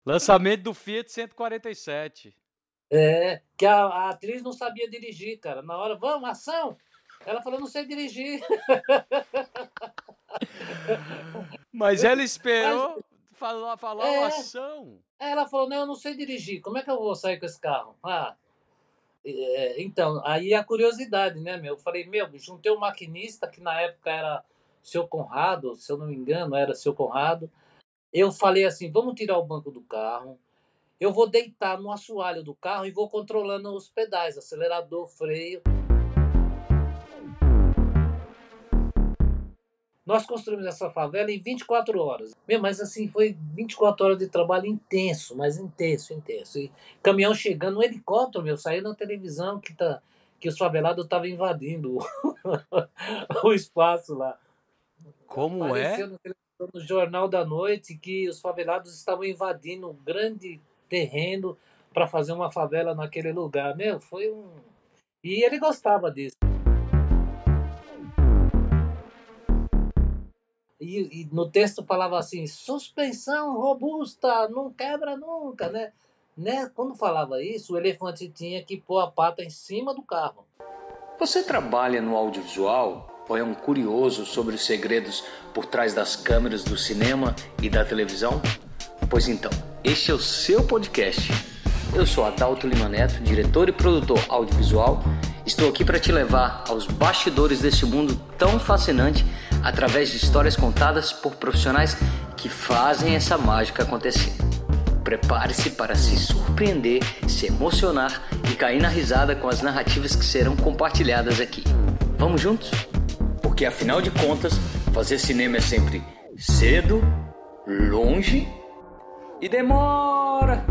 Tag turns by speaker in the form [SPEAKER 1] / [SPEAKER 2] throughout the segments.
[SPEAKER 1] Lançamento do Fiat 147.
[SPEAKER 2] Que a atriz não sabia dirigir, cara. Na hora, vamos, ação! Ela falou, não sei dirigir.
[SPEAKER 1] Mas ela
[SPEAKER 2] Mas,
[SPEAKER 1] esperou falar
[SPEAKER 2] é,
[SPEAKER 1] ação.
[SPEAKER 2] ela falou, não, eu não sei dirigir. Como é que eu vou sair com esse carro? Então, aí a curiosidade, né, meu? Eu falei, meu, juntei um maquinista, que na época era seu Conrado, se eu não me engano, era seu Conrado. Eu falei assim, vamos tirar o banco do carro, eu vou deitar no assoalho do carro e vou controlando os pedais, acelerador, freio. Nós construímos essa favela em 24 horas. Meu, mas assim, foi 24 horas de trabalho intenso, mas intenso, intenso. E caminhão chegando, um helicóptero, meu, saiu na televisão que os favelados estavam invadindo o espaço lá.
[SPEAKER 1] Como é?
[SPEAKER 2] Apareceu no Jornal da Noite que os favelados estavam invadindo um grande terreno para fazer uma favela naquele lugar. Meu, foi um. E ele gostava disso. E no texto falava assim: suspensão robusta, não quebra nunca, né? Quando falava isso, o elefante tinha que pôr a pata em cima do carro.
[SPEAKER 3] Você trabalha no audiovisual ou é um curioso sobre os segredos por trás das câmeras do cinema e da televisão? Pois então, este é o seu podcast. Eu sou Adalto Lima Neto, diretor e produtor audiovisual. Estou aqui para te levar aos bastidores desse mundo tão fascinante através de histórias contadas por profissionais que fazem essa mágica acontecer. Prepare-se para se surpreender, se emocionar e cair na risada com as narrativas que serão compartilhadas aqui. Vamos juntos? Porque afinal de contas, fazer cinema é sempre cedo, longe e demora.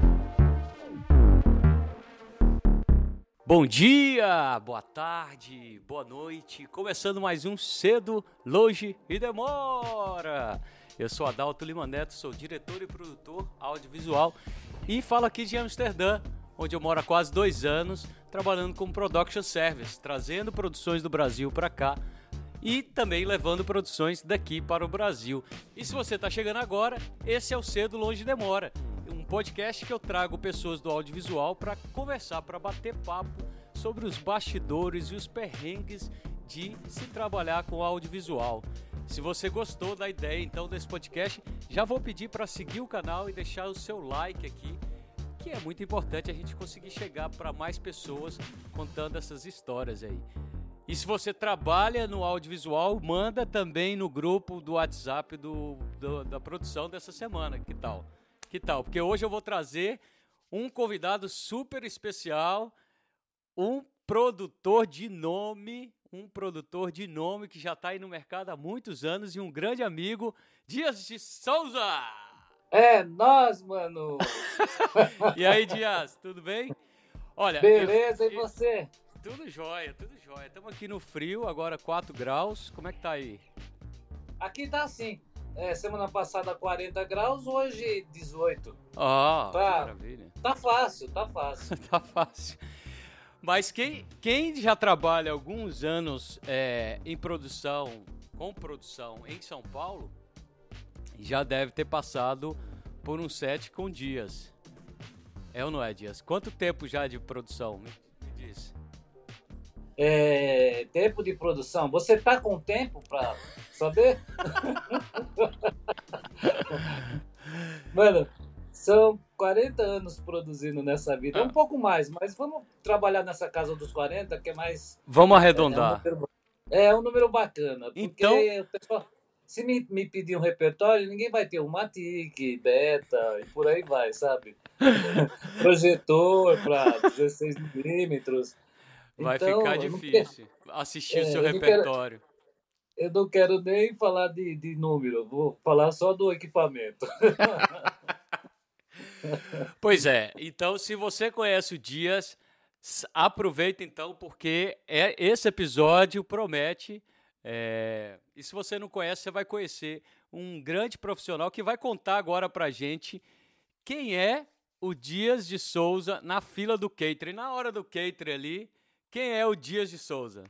[SPEAKER 1] Bom dia, boa tarde, boa noite. Começando mais um Cedo, Longe e Demora. Eu sou Adalto Lima Neto, sou diretor e produtor audiovisual e falo aqui de Amsterdã, onde eu moro há quase 2 anos, trabalhando como production service, trazendo produções do Brasil para cá e também levando produções daqui para o Brasil. E se você está chegando agora, esse é o Cedo, Longe e Demora, um podcast que eu trago pessoas do audiovisual para conversar, para bater papo sobre os bastidores e os perrengues de se trabalhar com audiovisual. Se você gostou da ideia então desse podcast, já vou pedir para seguir o canal e deixar o seu like aqui, que é muito importante a gente conseguir chegar para mais pessoas contando essas histórias aí. E se você trabalha no audiovisual, manda também no grupo do WhatsApp da produção dessa semana. Que tal? Que tal? Porque hoje eu vou trazer um convidado super especial, um produtor de nome que já está aí no mercado há muitos anos e um grande amigo, Dias de Souza!
[SPEAKER 2] É nós, mano!
[SPEAKER 1] E aí, Dias, tudo bem? Olha,
[SPEAKER 2] Beleza, e você?
[SPEAKER 1] Tudo jóia, tudo jóia. Estamos aqui no frio, agora 4 graus. Como é que tá aí?
[SPEAKER 2] Aqui tá assim. Semana passada 40 graus, hoje 18.
[SPEAKER 1] Que maravilha.
[SPEAKER 2] Tá fácil, tá fácil.
[SPEAKER 1] Tá fácil. Mas quem já trabalha alguns anos com produção em São Paulo, já deve ter passado por um set com Dias. É ou não é, Dias? Quanto tempo já de produção? Me diz.
[SPEAKER 2] Tempo de produção. Você tá com tempo para saber? Mano, são 40 anos produzindo nessa vida. Um pouco mais, mas vamos trabalhar nessa casa dos 40, que é mais...
[SPEAKER 1] Vamos arredondar.
[SPEAKER 2] É um número bacana. Porque
[SPEAKER 1] então,
[SPEAKER 2] o pessoal, se me pedir um repertório, ninguém vai ter um Matic, Beta e por aí vai, sabe? Projetor para 16 milímetros.
[SPEAKER 1] Vai
[SPEAKER 2] então,
[SPEAKER 1] ficar difícil assistir o seu repertório.
[SPEAKER 2] Eu não quero nem falar de número, vou falar só do equipamento.
[SPEAKER 1] Pois é, então se você conhece o Dias, aproveita então, porque esse episódio promete, e se você não conhece, você vai conhecer um grande profissional que vai contar agora pra gente quem é o Dias de Souza na fila do catering. Na hora do catering ali, quem é o Dias de Souza?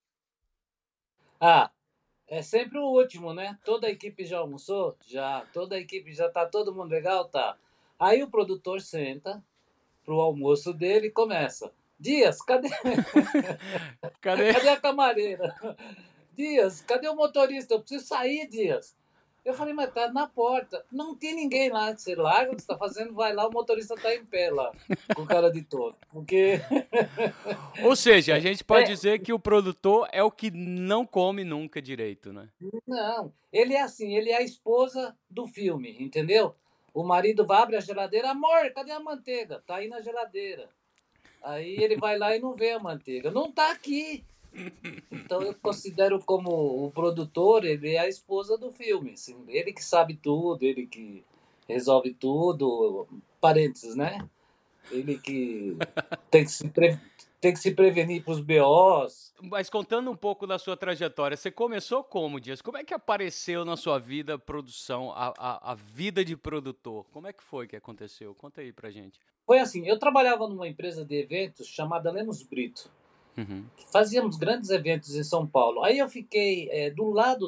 [SPEAKER 2] É sempre o último, né? Toda a equipe já almoçou? Já. Toda a equipe já tá todo mundo legal? Tá. Aí o produtor senta pro almoço dele e começa. Dias, cadê,
[SPEAKER 1] Cadê?
[SPEAKER 2] cadê a camareira? Dias, cadê o motorista? Eu preciso sair, Dias. Eu falei, mas tá na porta. Não tem ninguém lá. Você larga o que você tá fazendo, vai lá, o motorista tá em pé lá, com cara de todo. Porque.
[SPEAKER 1] Ou seja, a gente pode
[SPEAKER 2] É,
[SPEAKER 1] dizer que o produtor é o que não come nunca direito, né?
[SPEAKER 2] não, ele é assim, ele é a esposa do filme, entendeu? O marido vai abrir a geladeira, amor, cadê a manteiga? Tá aí na geladeira. Aí ele vai lá e não vê a manteiga. Não tá aqui. Então eu considero como o produtor, ele é a esposa do filme. Assim, ele que sabe tudo, ele que resolve tudo. Parênteses, né? Ele que tem que tem que se prevenir para os BOs.
[SPEAKER 1] Mas contando um pouco da sua trajetória, você começou como, Dias? Como é que apareceu na sua vida a produção, a vida de produtor? Como é que foi que aconteceu? Conta aí pra gente.
[SPEAKER 2] Foi assim, eu trabalhava numa empresa de eventos chamada Lemos Brito.
[SPEAKER 1] Uhum.
[SPEAKER 2] Fazíamos grandes eventos em São Paulo. Aí eu fiquei do lado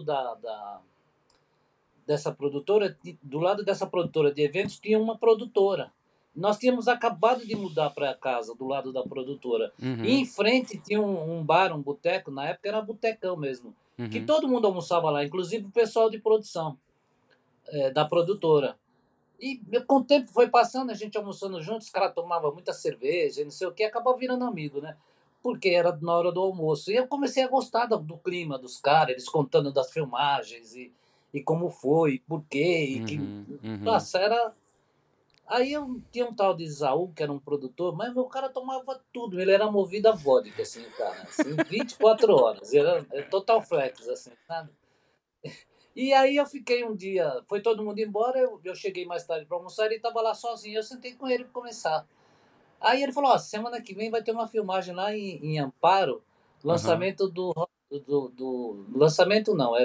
[SPEAKER 2] dessa produtora, do lado dessa produtora de eventos tinha uma produtora. Nós tínhamos acabado de mudar para casa do lado da produtora. E
[SPEAKER 1] Uhum.
[SPEAKER 2] em frente tinha um bar, um boteco, na época era botecão mesmo, que
[SPEAKER 1] Uhum.
[SPEAKER 2] todo mundo almoçava lá, inclusive o pessoal de produção da produtora. E com o tempo foi passando, a gente almoçando juntos, os caras tomavam muita cerveja, não sei o que, acabou virando amigo, né? Porque era na hora do almoço. E eu comecei a gostar do clima dos caras, eles contando das filmagens e como foi, e por quê, e que.
[SPEAKER 1] Uhum. Uhum.
[SPEAKER 2] Nossa, era. Aí eu tinha um tal de Isaú, que era um produtor, mas meu cara tomava tudo, ele era movido a vodka, assim, o cara, assim, 24 horas, era total flex, assim, sabe? E aí eu fiquei um dia, foi todo mundo embora, eu cheguei mais tarde para almoçar, ele estava lá sozinho, eu sentei com ele para começar. Aí ele falou, ó, semana que vem vai ter uma filmagem lá em Amparo,
[SPEAKER 1] Aham.
[SPEAKER 2] lançamento lançamento não,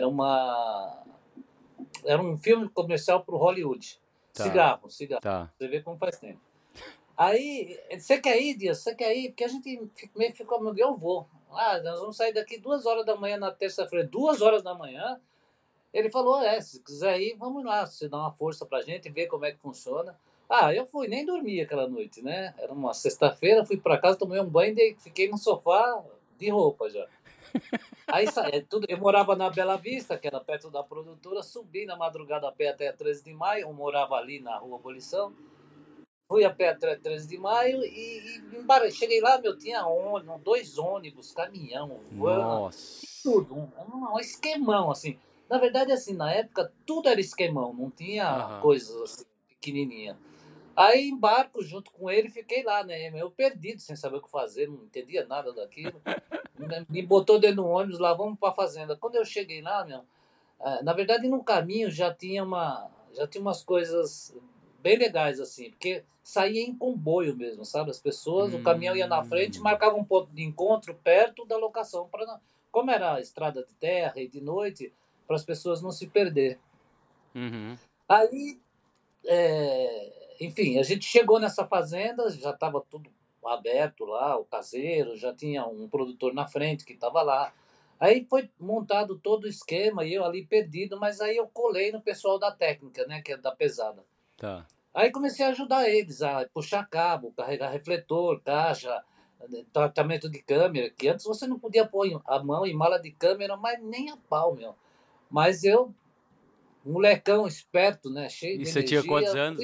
[SPEAKER 2] era um filme comercial para o Hollywood.
[SPEAKER 1] Tá,
[SPEAKER 2] Cigarro, cigarro.
[SPEAKER 1] tá.
[SPEAKER 2] Você vê como faz tempo. Aí, você quer ir, Dias? Você quer ir? Porque a gente meio que ficou, amigo, eu vou. Ah, nós vamos sair daqui 2 horas da manhã na terça-feira. 2 horas da manhã? Ele falou, se quiser ir, vamos lá, você dá uma força pra gente, ver como é que funciona. Ah, eu fui, nem dormi aquela noite, né? Era uma sexta-feira, fui pra casa, tomei um banho e fiquei no sofá de roupa já. Aí tudo, eu morava na Bela Vista, que era perto da produtora, subi na madrugada a pé até 13 de maio, eu morava ali na Rua Abolição, fui a pé até 13 de maio cheguei lá, meu, tinha ônibus, 2 ônibus, caminhão, van,
[SPEAKER 1] Nossa.
[SPEAKER 2] tudo, um esquemão, assim. Na verdade, assim, na época, tudo era esquemão, não tinha
[SPEAKER 1] Aham.
[SPEAKER 2] coisas assim, pequenininha. Aí embarco junto com ele, fiquei lá, né? Eu perdido, sem saber o que fazer, não entendia nada daquilo. Me botou dentro do ônibus, lá vamos para a fazenda. Quando eu cheguei lá, meu, na verdade, no caminho já tinha umas coisas bem legais, assim, porque saía em comboio mesmo, sabe? As pessoas, o caminhão ia na frente,
[SPEAKER 1] Hum.
[SPEAKER 2] marcava um ponto de encontro perto da locação, como era estrada de terra e de noite, para as pessoas não se perder.
[SPEAKER 1] Uhum.
[SPEAKER 2] Aí, enfim, a gente chegou nessa fazenda, já estava tudo aberto lá, o caseiro, já tinha um produtor na frente que estava lá. Aí foi montado todo o esquema e eu ali perdido, mas aí eu colei no pessoal da técnica, né, que é da pesada.
[SPEAKER 1] Tá.
[SPEAKER 2] Aí comecei a ajudar eles a puxar cabo, carregar refletor, caixa, tratamento de câmera, que antes você não podia pôr a mão em mala de câmera, mas nem a pau, meu. Mas eu, molecão esperto, né, cheio
[SPEAKER 1] E
[SPEAKER 2] de
[SPEAKER 1] você tinha quantos
[SPEAKER 2] energia,
[SPEAKER 1] anos?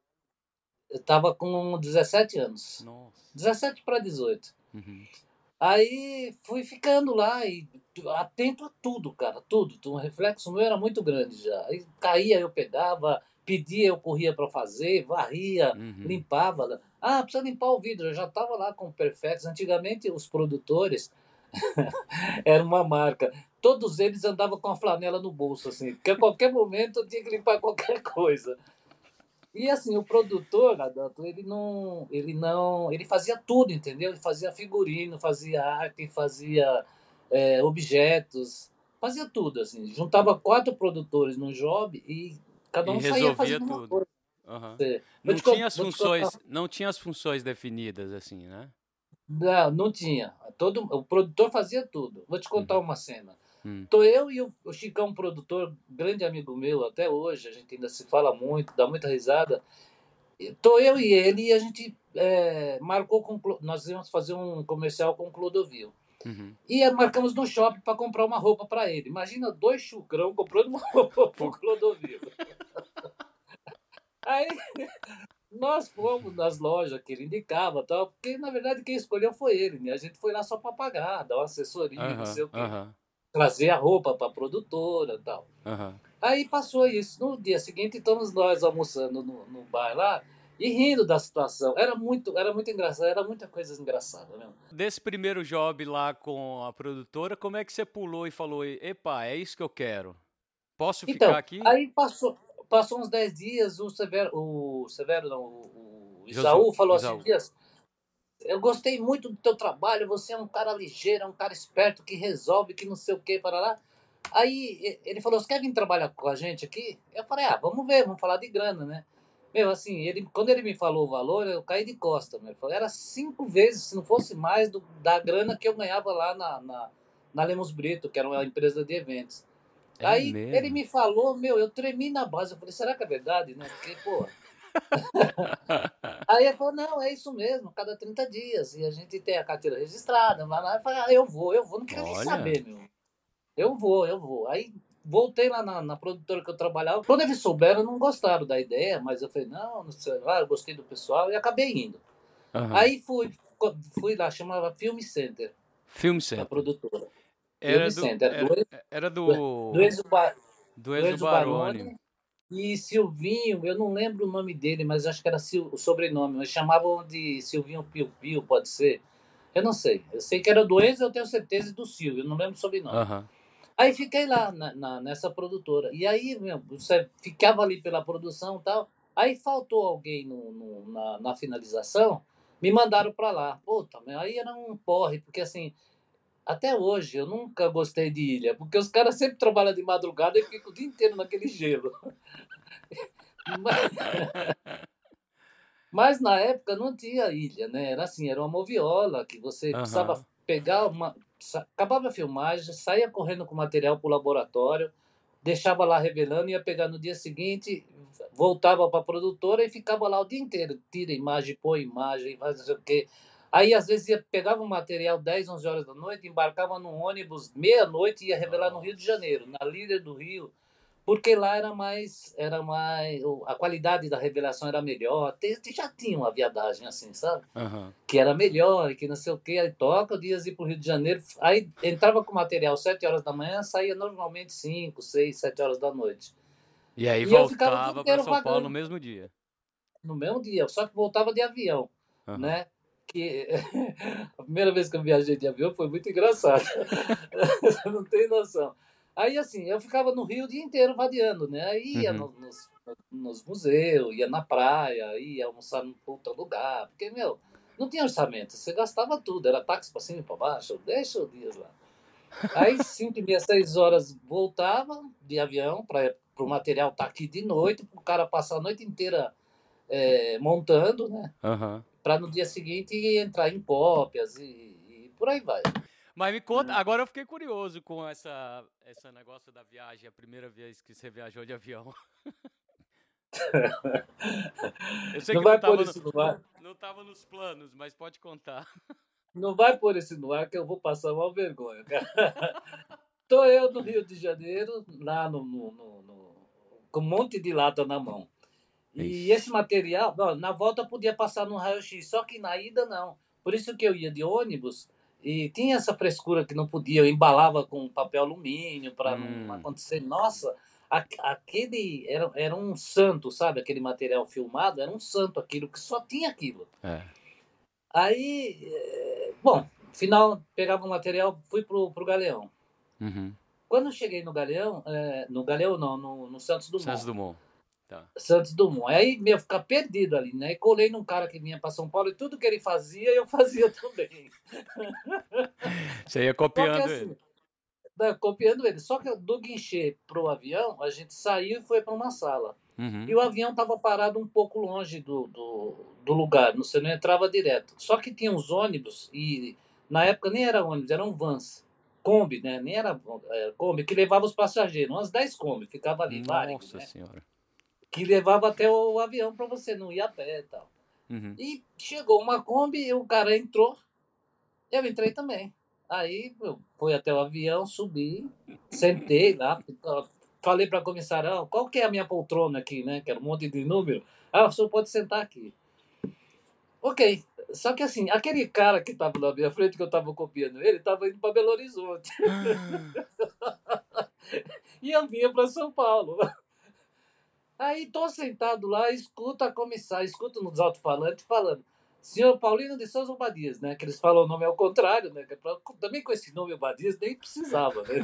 [SPEAKER 2] eu estava com 17 anos.
[SPEAKER 1] Nossa.
[SPEAKER 2] 17 para 18.
[SPEAKER 1] Uhum.
[SPEAKER 2] Aí fui ficando lá e atento a tudo, cara, tudo. O reflexo meu era muito grande já. Aí caía, eu pegava, pedia, eu corria para fazer, varria,
[SPEAKER 1] Uhum.
[SPEAKER 2] limpava. Ah, precisa limpar o vidro. Eu já estava lá com o Perfex. Antigamente, os produtores eram uma marca. Todos eles andavam com a flanela no bolso, assim, porque a qualquer momento eu tinha que limpar qualquer coisa. E assim, o produtor, Adalto, ele fazia tudo, entendeu? Ele fazia figurino, fazia arte, fazia objetos, fazia tudo, assim. Juntava 4 produtores num job e cada
[SPEAKER 1] E
[SPEAKER 2] um saía
[SPEAKER 1] resolvia
[SPEAKER 2] fazendo uma
[SPEAKER 1] tudo.
[SPEAKER 2] coisa.
[SPEAKER 1] Aham.
[SPEAKER 2] Vou
[SPEAKER 1] Não
[SPEAKER 2] te,
[SPEAKER 1] tinha as
[SPEAKER 2] vou te contar.
[SPEAKER 1] funções, não tinha as funções definidas assim, né?
[SPEAKER 2] Não, não tinha. O produtor fazia tudo. Vou te contar
[SPEAKER 1] Uhum.
[SPEAKER 2] uma cena.
[SPEAKER 1] Hum.
[SPEAKER 2] Tô eu e o Chicão, produtor, grande amigo meu até hoje, a gente ainda se fala muito, dá muita risada. Tô eu e ele e a gente marcou nós íamos fazer um comercial com o Clodovil.
[SPEAKER 1] Uhum.
[SPEAKER 2] E marcamos no shopping para comprar uma roupa para ele. Imagina 2 chucrão comprando uma roupa pro Clodovil. Aí nós fomos nas lojas que ele indicava, tal, porque na verdade quem escolheu foi ele, né? A gente foi lá só para pagar, dar uma assessoria, não sei o quê, trazer a roupa para a produtora, tal. Aí passou isso. No dia seguinte, estamos nós almoçando no bar lá e rindo da situação. Era muito engraçado, era muita coisa engraçada mesmo.
[SPEAKER 1] Desse primeiro job lá com a produtora, como é que você pulou e falou, epa, é isso que eu quero? Posso ficar aqui?
[SPEAKER 2] Aí passou uns 10 dias, o Isaú falou assim, Dias, eu gostei muito do teu trabalho, você é um cara ligeiro, é um cara esperto, que resolve, que não sei o que, para lá. Aí ele falou, você quer vir trabalhar com a gente aqui? Eu falei, vamos ver, vamos falar de grana, né? Meu, assim, quando ele me falou o valor, eu caí de costa. Meu. Era 5 vezes, se não fosse mais, da grana que eu ganhava lá na Lemos Brito, que era uma empresa de eventos. Aí
[SPEAKER 1] mesmo?
[SPEAKER 2] ele me falou, meu, eu tremi na base. Eu falei, será que é verdade, né? Porque, pô... Aí ele falou, não, é isso mesmo, cada 30 dias. E a gente tem a carteira registrada. Eu falei, eu vou, não quero nem saber, meu. Eu vou. Aí voltei lá na produtora que eu trabalhava. Quando eles souberam, não gostaram da ideia, mas eu falei, não sei lá, eu gostei do pessoal e acabei indo. Aí fui lá, chamava Film Center.
[SPEAKER 1] Film Center.
[SPEAKER 2] A produtora.
[SPEAKER 1] Era
[SPEAKER 2] do Enzo Baroni. E Silvinho, eu não lembro o nome dele, mas acho que era o sobrenome. Eles chamavam de Silvinho Piu Piu, pode ser. Eu não sei. Eu sei que era do Enzo, eu tenho certeza, e do Silvio, eu não lembro o sobrenome. Aí fiquei lá nessa produtora. E aí, você ficava ali pela produção e tal. Aí faltou alguém na finalização, me mandaram para lá. Puta, aí era um porre, porque assim, até hoje eu nunca gostei de ilha, porque os caras sempre trabalham de madrugada e ficam o dia inteiro naquele gelo. Mas na época não tinha ilha, né? Era assim, era uma moviola que você precisava pegar acabava a filmagem, saía correndo com o material para o laboratório, deixava lá revelando, ia pegar no dia seguinte, voltava para a produtora e ficava lá o dia inteiro. Tira imagem, põe imagem, faz não sei o quê. Aí, às vezes, pegava o material 10, 11 horas da noite, embarcava num ônibus meia-noite e ia revelar no Rio de Janeiro, na Líder do Rio, porque lá era mais a qualidade da revelação era melhor. Já tinha uma viadagem assim, sabe? Que era melhor, que não sei o quê. Aí toca, dias ir para o Rio de Janeiro. Aí entrava com material 7 horas da manhã, saía normalmente 5, 6, 7 horas da noite.
[SPEAKER 1] E aí voltava para São Paulo no mesmo dia?
[SPEAKER 2] No mesmo dia, só que voltava de avião, né? Que a primeira vez que eu viajei de avião foi muito engraçado. Você não tem noção. Aí, assim, eu ficava no Rio o dia inteiro vadiando, né? Aí ia nos museus, ia na praia, ia almoçar num outro lugar. Porque, não tinha orçamento. Você gastava tudo. Era táxi para cima e para baixo. Deixa o dias lá. Aí, 5h30, 6 horas, voltava de avião para o material estar aqui de noite, para o cara passar a noite inteira montando, né? Para no dia seguinte entrar em cópias e por aí vai.
[SPEAKER 1] Mas me conta, agora eu fiquei curioso com esse negócio da viagem, a primeira vez que você viajou de avião. Eu sei
[SPEAKER 2] não
[SPEAKER 1] que
[SPEAKER 2] vai pôr isso no ar.
[SPEAKER 1] Não estava nos planos, mas pode contar.
[SPEAKER 2] Não vai pôr esse no ar que eu vou passar uma vergonha, cara. Tô eu no Rio de Janeiro, lá com um monte de lata na mão. E esse material, na volta podia passar no raio-x, só que na ida não. Por isso que eu ia de ônibus e tinha essa frescura que não podia. Eu embalava com papel alumínio para não acontecer. Nossa, aquele era um santo, sabe? Aquele material filmado era um santo, aquilo que só tinha aquilo. Aí, bom, no final pegava o material, fui pro Galeão. Quando eu cheguei no Galeão, no Santos Dumont.
[SPEAKER 1] Santos Dumont. Tá.
[SPEAKER 2] Santos Dumont. Aí, ficar perdido ali, né? E colei num cara que vinha para São Paulo e tudo que ele fazia, eu fazia também.
[SPEAKER 1] Você ia copiando ele.
[SPEAKER 2] Copiando ele. Só que do guichê pro avião, a gente saiu e foi para uma sala. E o avião estava parado um pouco longe do lugar, você não entrava direto. Só que tinha uns ônibus, e na época nem era ônibus, eram vans. Kombi, né? Nem era Kombi, que levava os passageiros. Umas 10 Kombi, ficava ali.
[SPEAKER 1] Nossa Senhora.
[SPEAKER 2] que levava até o avião para você não ir a pé e tal.
[SPEAKER 1] Uhum.
[SPEAKER 2] E chegou uma Kombi e o cara entrou, eu entrei também. Aí eu fui até o avião, subi, sentei lá, falei para a comissária, qual que é a minha poltrona aqui, né? Que era um monte de número. O senhor pode sentar aqui. Ok. Só que assim, aquele cara que estava na minha frente, que eu estava copiando ele, estava indo para Belo Horizonte. E eu vinha para São Paulo. Aí tô sentado lá, escuto a comissária, escuto nos alto-falantes falando, senhor Paulino de Souza Obadias, né? Que eles falam o nome ao contrário, né? Também com esse nome Obadias nem precisava, né?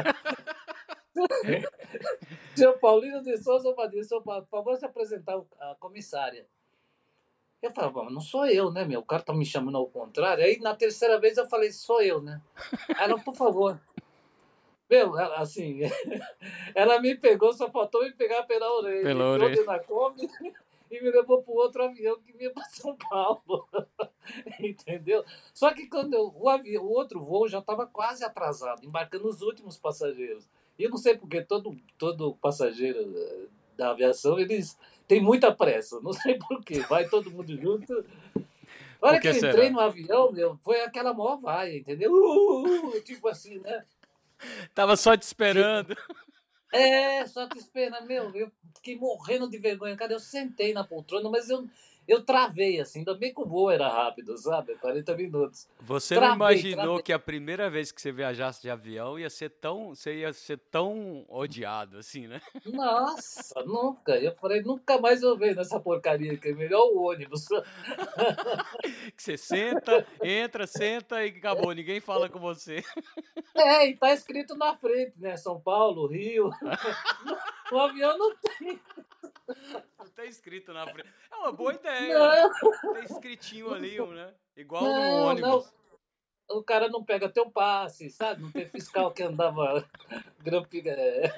[SPEAKER 2] Senhor Paulino de Souza Obadias, senhor, por favor, se apresentar a comissária. Eu falava, não sou eu, né, meu? O cara tá me chamando ao contrário. Aí, na terceira vez, eu falei, sou eu, né? Ela, por favor. Meu, assim, ela me pegou, só faltou me pegar pela orelha.
[SPEAKER 1] Pela
[SPEAKER 2] Entrou
[SPEAKER 1] orelha.
[SPEAKER 2] dentro da Kombi e me levou para o outro avião que vinha para São Paulo. Entendeu? Só que quando o outro voo já estava quase atrasado, embarcando os últimos passageiros. E eu não sei porque todo passageiro da aviação, eles têm muita pressa. Não sei por quê. Vai todo mundo junto. A hora
[SPEAKER 1] Por
[SPEAKER 2] que
[SPEAKER 1] que
[SPEAKER 2] eu entrei
[SPEAKER 1] será?
[SPEAKER 2] no avião, meu, foi aquela maior vaia, entendeu? Tipo assim, né?
[SPEAKER 1] Tava só te esperando.
[SPEAKER 2] Só te esperando, meu, eu fiquei morrendo de vergonha, cara, eu sentei na poltrona, mas eu travei, assim, ainda bem que o voo era rápido, sabe, 40 minutos.
[SPEAKER 1] Você não
[SPEAKER 2] Travei.
[SPEAKER 1] imaginou que a primeira vez que você viajasse de avião você ia ser tão odiado assim, né?
[SPEAKER 2] Nossa, nunca, eu falei, nunca mais eu venho nessa porcaria aqui, é melhor o ônibus.
[SPEAKER 1] Que você senta, entra, senta e acabou, ninguém fala com você.
[SPEAKER 2] E tá escrito na frente, né, São Paulo, Rio, no avião não tem.
[SPEAKER 1] Não tá escrito na frente. É uma boa ideia.
[SPEAKER 2] Não,
[SPEAKER 1] Tá escritinho ali, né? Igual no
[SPEAKER 2] não,
[SPEAKER 1] ônibus.
[SPEAKER 2] o cara não pega teu passe, sabe, não tem fiscal que andava grampiga.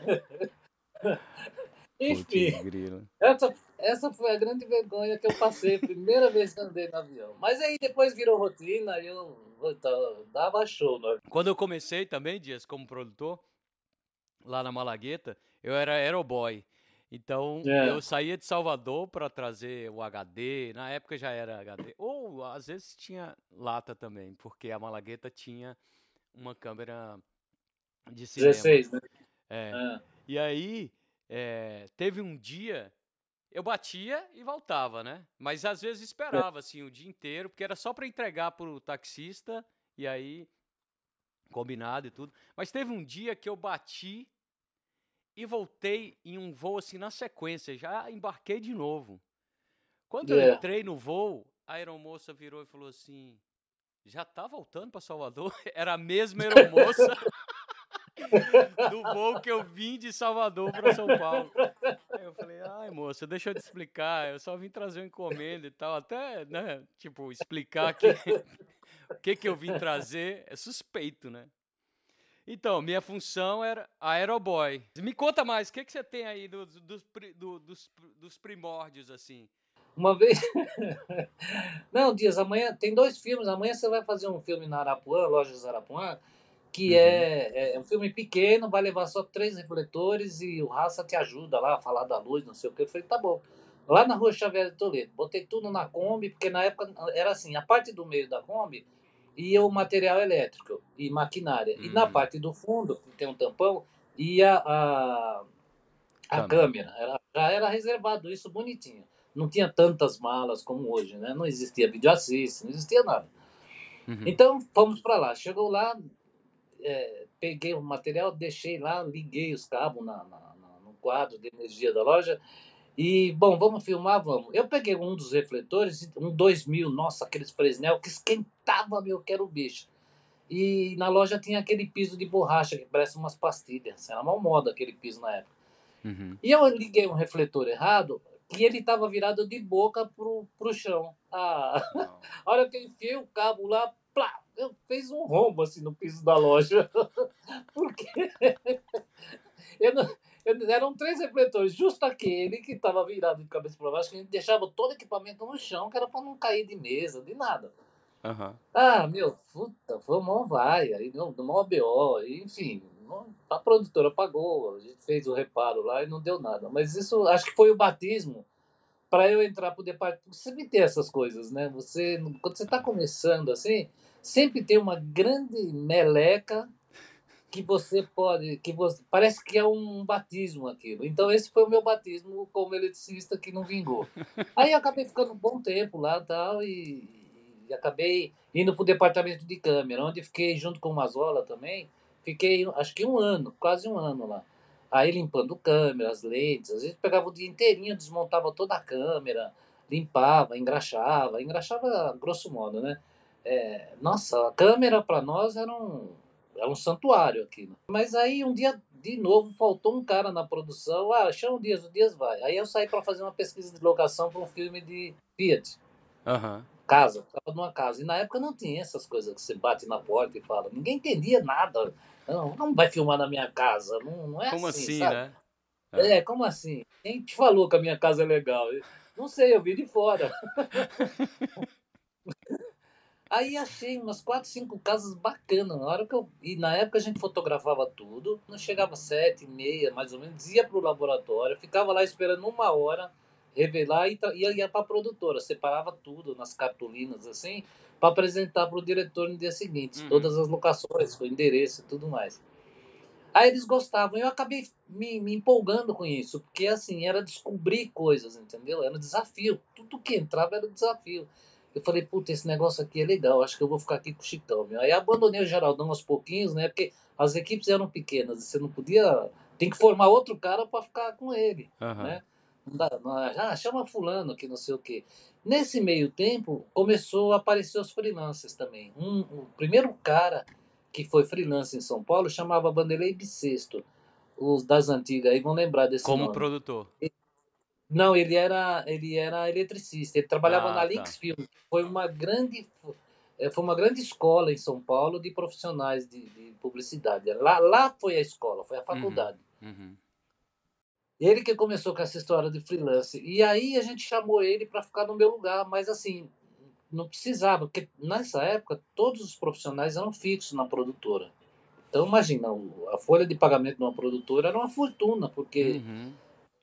[SPEAKER 1] Putz,
[SPEAKER 2] Enfim,
[SPEAKER 1] grilo.
[SPEAKER 2] essa foi a grande vergonha que eu passei, primeira vez que andei no avião. Mas aí depois virou rotina e eu dava show. Né?
[SPEAKER 1] Quando eu comecei também, Dias, como produtor, lá na Malagueta, eu era aeroboy. Então, eu saía de Salvador para trazer o HD. Na época já era HD. Ou, às vezes, tinha lata também, porque a Malagueta tinha uma câmera de cinema.
[SPEAKER 2] 16, né?
[SPEAKER 1] É. E aí, teve um dia, eu batia e voltava, né? Mas às vezes esperava, assim, o dia inteiro, porque era só para entregar pro taxista, e aí, combinado e tudo. Mas teve um dia que eu bati e voltei em um voo, assim, na sequência, já embarquei de novo. Quando eu entrei no voo, a aeromoça virou e falou assim, já tá voltando para Salvador? Era a mesma aeromoça do voo que eu vim de Salvador para São Paulo. Aí eu falei, ai moça, deixa eu te explicar, eu só vim trazer uma encomenda e tal, até, né, tipo, explicar que o que eu vim trazer é suspeito, né? Então, minha função era aeroboy. Me conta mais, o que você tem aí dos primórdios, assim?
[SPEAKER 2] Uma vez. Não, Dias, amanhã tem 2 filmes. Amanhã você vai fazer um filme na Arapuã, Lojas Arapuã, que é um filme pequeno, vai levar só 3 refletores e o Raça te ajuda lá a falar da luz, não sei o que. Eu falei, tá bom. Lá na Rua Xavier de Toledo. Botei tudo na Kombi, porque na época era assim, a parte do meio da Kombi ia o material elétrico e maquinária. E na parte do fundo, que tem um tampão, ia a câmera. Já era reservado isso bonitinho. Não tinha tantas malas como hoje, né? Não existia video assist, não existia nada. Então, fomos para lá. Chegou lá, peguei o material, deixei lá, liguei os cabos no quadro de energia da loja e, bom, vamos filmar, vamos. Eu peguei um dos refletores, um 2000, nossa, aqueles Fresnel que esquentava, meu, que era o bicho. E na loja tinha aquele piso de borracha que parece umas pastilhas. Era uma moda aquele piso na época. E eu liguei um refletor errado e ele estava virado de boca pro chão. A hora que eu enfiei o cabo lá, plá, eu fiz um rombo assim no piso da loja. Porque eram 3 refletores, justo aquele que estava virado de cabeça para baixo, que a gente deixava todo o equipamento no chão, que era para não cair de mesa, de nada. Meu, puta, foi uma vaia, aí deu maior BO, enfim, A produtora pagou, a gente fez o reparo lá e não deu nada. Mas isso acho que foi o batismo para eu entrar para o departamento. Você me tem essas coisas, né? Quando você está começando assim, sempre tem uma grande meleca que você pode, parece que é um batismo aquilo. Então esse foi o meu batismo como eletricista que não vingou. Aí eu acabei ficando um bom tempo lá tal, e acabei indo para o departamento de câmera, onde fiquei junto com o Mazola também. Fiquei acho que um ano, quase um ano lá. Aí limpando câmeras, lentes, às vezes pegava o dia inteirinho, desmontava toda a câmera, limpava, engraxava grosso modo, né? Nossa, a câmera para nós era um santuário aquilo. Mas aí um dia, de novo, faltou um cara na produção. Ah, chama o Dias vai. Aí eu saí para fazer uma pesquisa de locação para um filme de Fiat.
[SPEAKER 1] Aham.
[SPEAKER 2] Casa, estava numa casa. E na época não tinha essas coisas que você bate na porta e fala. Ninguém entendia nada. Não vai filmar na minha casa. Não é
[SPEAKER 1] Como
[SPEAKER 2] assim,
[SPEAKER 1] assim,
[SPEAKER 2] sabe?
[SPEAKER 1] né? É.
[SPEAKER 2] Como assim? Quem te falou que a minha casa é legal? Não sei, eu vi de fora. Aí achei umas 4, 5 casas bacanas. E na época a gente fotografava tudo, não chegava às 7h30, mais ou menos, ia para o laboratório, ficava lá esperando uma hora, revelar e ia para a produtora, separava tudo nas cartolinas assim, para apresentar para o diretor no dia seguinte, todas as locações, o endereço e tudo mais. Aí eles gostavam, eu acabei me empolgando com isso, porque assim, era descobrir coisas, entendeu? Era um desafio, tudo que entrava era um desafio. Eu falei, puta, esse negócio aqui é legal, acho que eu vou ficar aqui com o Chicão, meu. Aí abandonei o Geraldão aos pouquinhos, né? Porque as equipes eram pequenas, você não podia. Tem que formar outro cara para ficar com ele, né? Chama fulano, que não sei o quê. Nesse meio tempo, começou a aparecer os freelancers também. O primeiro cara que foi freelancer em São Paulo chamava Vanderlei Bissexto. Os das antigas aí vão lembrar desse
[SPEAKER 1] Como
[SPEAKER 2] nome.
[SPEAKER 1] produtor.
[SPEAKER 2] Não, ele era eletricista. Ele trabalhava na
[SPEAKER 1] Ah, tá.
[SPEAKER 2] Lynx Film. Foi uma grande escola em São Paulo de profissionais de publicidade. Lá foi a escola, foi a faculdade.
[SPEAKER 1] Uhum.
[SPEAKER 2] Ele que começou com essa história de freelance. E aí a gente chamou ele para ficar no meu lugar, mas assim, não precisava, porque nessa época todos os profissionais eram fixos na produtora. Então imagina, a folha de pagamento de uma produtora era uma fortuna, porque
[SPEAKER 1] Uhum.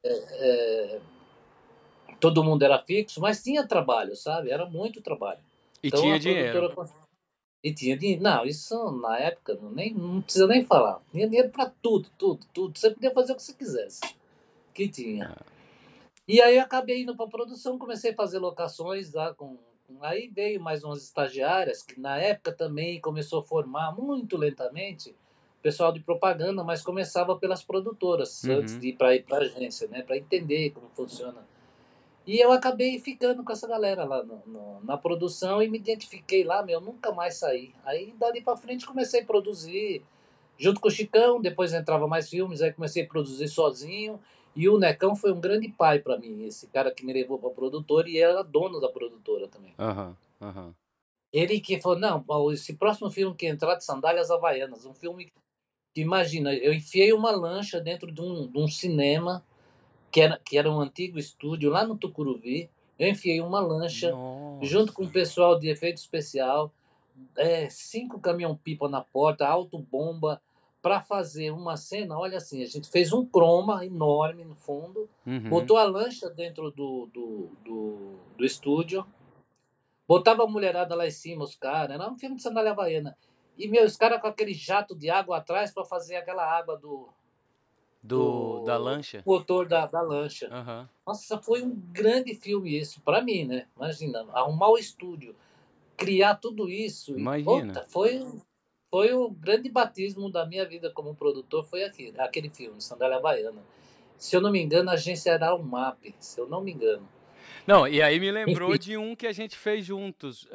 [SPEAKER 2] todo mundo era fixo, mas tinha trabalho, sabe? Era muito trabalho.
[SPEAKER 1] E
[SPEAKER 2] Então
[SPEAKER 1] tinha
[SPEAKER 2] a
[SPEAKER 1] dinheiro.
[SPEAKER 2] produtora. E tinha dinheiro. Não, isso na época não precisa nem falar. Tinha dinheiro para tudo, tudo, tudo. Você podia fazer o que você quisesse. Que tinha. E aí eu acabei indo para a produção, comecei a fazer locações lá aí veio mais umas estagiárias, que na época também começou a formar muito lentamente pessoal de propaganda, mas começava pelas produtoras, antes de ir para a agência, né? Para entender como funciona. E eu acabei ficando com essa galera lá na produção e me identifiquei lá, meu, nunca mais saí. Aí dali para frente comecei a produzir junto com o Chicão, depois entrava mais filmes, aí comecei a produzir sozinho. E o Necão foi um grande pai para mim, esse cara que me levou para a produtora e era dono da produtora também. Ele que falou, não, esse próximo filme que entrar de Sandálias Havaianas, um filme que, imagina, eu enfiei uma lancha dentro de um cinema que era um antigo estúdio lá no Tucuruvi. Eu enfiei uma lancha junto com o pessoal de efeito especial, 5 caminhão-pipa na porta, autobomba, para fazer uma cena. Olha assim, a gente fez um croma enorme no fundo, botou a lancha dentro do estúdio, botava a mulherada lá em cima, os caras. Era um filme de sandália havaiana. E, os caras com aquele jato de água atrás para fazer aquela água
[SPEAKER 1] Da lancha?
[SPEAKER 2] motor da lancha. Nossa, foi um grande filme esse, para mim, né? Imagina, arrumar o estúdio, criar tudo isso.
[SPEAKER 1] Imagina.
[SPEAKER 2] Puta, foi o grande batismo da minha vida como produtor, foi aquele filme, Sandália Havaiana. Se eu não me engano, a agência era o MAP, se eu não me engano.
[SPEAKER 1] Não, e aí me lembrou de um que a gente fez juntos.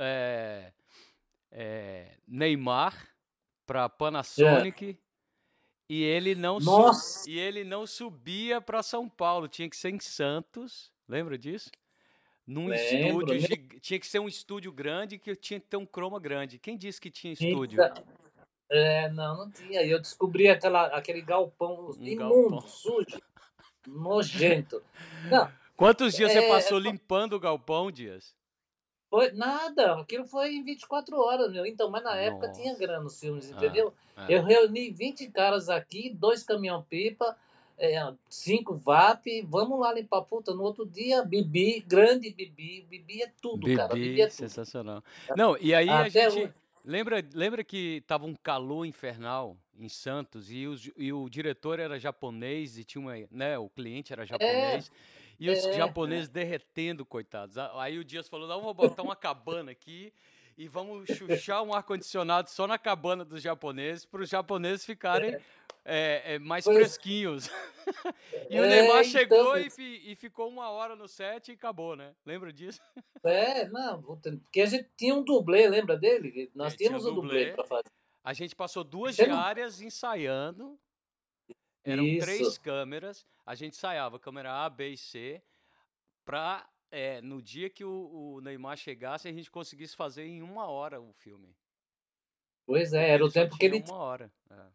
[SPEAKER 1] Neymar para Panasonic. E ele não subia para São Paulo, tinha que ser em Santos. Lembra disso?
[SPEAKER 2] Lembro.
[SPEAKER 1] Tinha que ser um estúdio grande, que tinha que ter um croma grande. Quem disse que tinha estúdio?
[SPEAKER 2] Não tinha. Eu descobri aquele galpão imundo, sujo, nojento. Não.
[SPEAKER 1] Quantos dias você passou limpando o galpão, Dias?
[SPEAKER 2] Foi nada, aquilo foi em 24 horas, meu. Então, mas na época tinha
[SPEAKER 1] Nossa.
[SPEAKER 2] grana nos filmes,
[SPEAKER 1] É,
[SPEAKER 2] entendeu?
[SPEAKER 1] é.
[SPEAKER 2] Eu reuni 20 caras aqui, 2 caminhão-pipa, 5 VAP, vamos lá limpar. Puta, no outro dia, Bibi, grande Bibi, Bibi é tudo, cara, Bibi
[SPEAKER 1] Bibi,
[SPEAKER 2] é tudo.
[SPEAKER 1] sensacional. Não, e aí a
[SPEAKER 2] Até
[SPEAKER 1] gente.
[SPEAKER 2] hoje.
[SPEAKER 1] Lembra que tava um calor infernal em Santos e o diretor era japonês e tinha uma, né, o cliente era
[SPEAKER 2] É,
[SPEAKER 1] japonês e os
[SPEAKER 2] é.
[SPEAKER 1] japoneses derretendo, coitados. Aí o Dias falou: não, vamos botar uma cabana aqui e vamos chuchar um ar-condicionado só na cabana dos japoneses para os japoneses ficarem mais
[SPEAKER 2] Pois
[SPEAKER 1] fresquinhos. E o Neymar
[SPEAKER 2] então,
[SPEAKER 1] chegou e ficou 1 hora no set e acabou, né? Lembra disso?
[SPEAKER 2] não, porque a gente tinha um dublê, lembra dele? Nós
[SPEAKER 1] Tinha
[SPEAKER 2] tínhamos um dublê
[SPEAKER 1] dublê.
[SPEAKER 2] para fazer.
[SPEAKER 1] A gente passou 2
[SPEAKER 2] Você não...
[SPEAKER 1] diárias ensaiando, eram 3
[SPEAKER 2] Isso,
[SPEAKER 1] câmeras, a gente ensaiava câmera A, B e C, pra no dia que o Neymar chegasse, a gente conseguisse fazer em 1 hora o filme.
[SPEAKER 2] pois é,
[SPEAKER 1] Porque
[SPEAKER 2] era
[SPEAKER 1] ele
[SPEAKER 2] o
[SPEAKER 1] só
[SPEAKER 2] tempo que
[SPEAKER 1] tinha
[SPEAKER 2] ele.
[SPEAKER 1] 1 hora.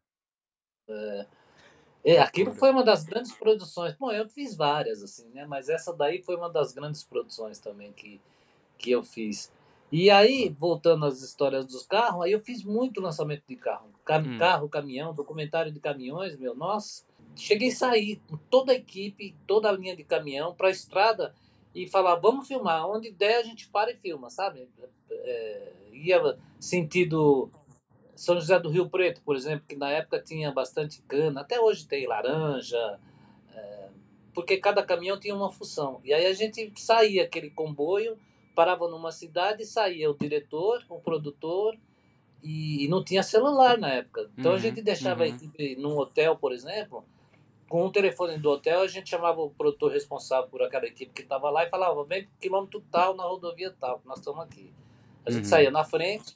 [SPEAKER 2] Aquilo
[SPEAKER 1] Loucura.
[SPEAKER 2] foi uma das grandes produções. Bom, eu fiz várias, assim, né? Mas essa daí foi uma das grandes produções também que eu fiz. E aí, voltando às histórias dos carros, aí eu fiz muito lançamento de carro. Carro, caminhão, documentário de caminhões, meu, nossa. Cheguei a sair com toda a equipe, toda a linha de caminhão para a estrada e falar, vamos filmar. Onde der, a gente para e filma, sabe? Ia sentido São José do Rio Preto, por exemplo, que na época tinha bastante cana, até hoje tem laranja, porque cada caminhão tinha uma função. E aí a gente saía aquele comboio, parava numa cidade, saía o diretor, o produtor, e não tinha celular na época. Então a
[SPEAKER 1] Uhum,
[SPEAKER 2] gente deixava a
[SPEAKER 1] uhum.
[SPEAKER 2] equipe num hotel, por exemplo, com o telefone do hotel, a gente chamava o produtor responsável por aquela equipe que estava lá e falava, vem pro quilômetro tal, na rodovia tal, que nós estamos aqui. A gente
[SPEAKER 1] Uhum.
[SPEAKER 2] saía na frente,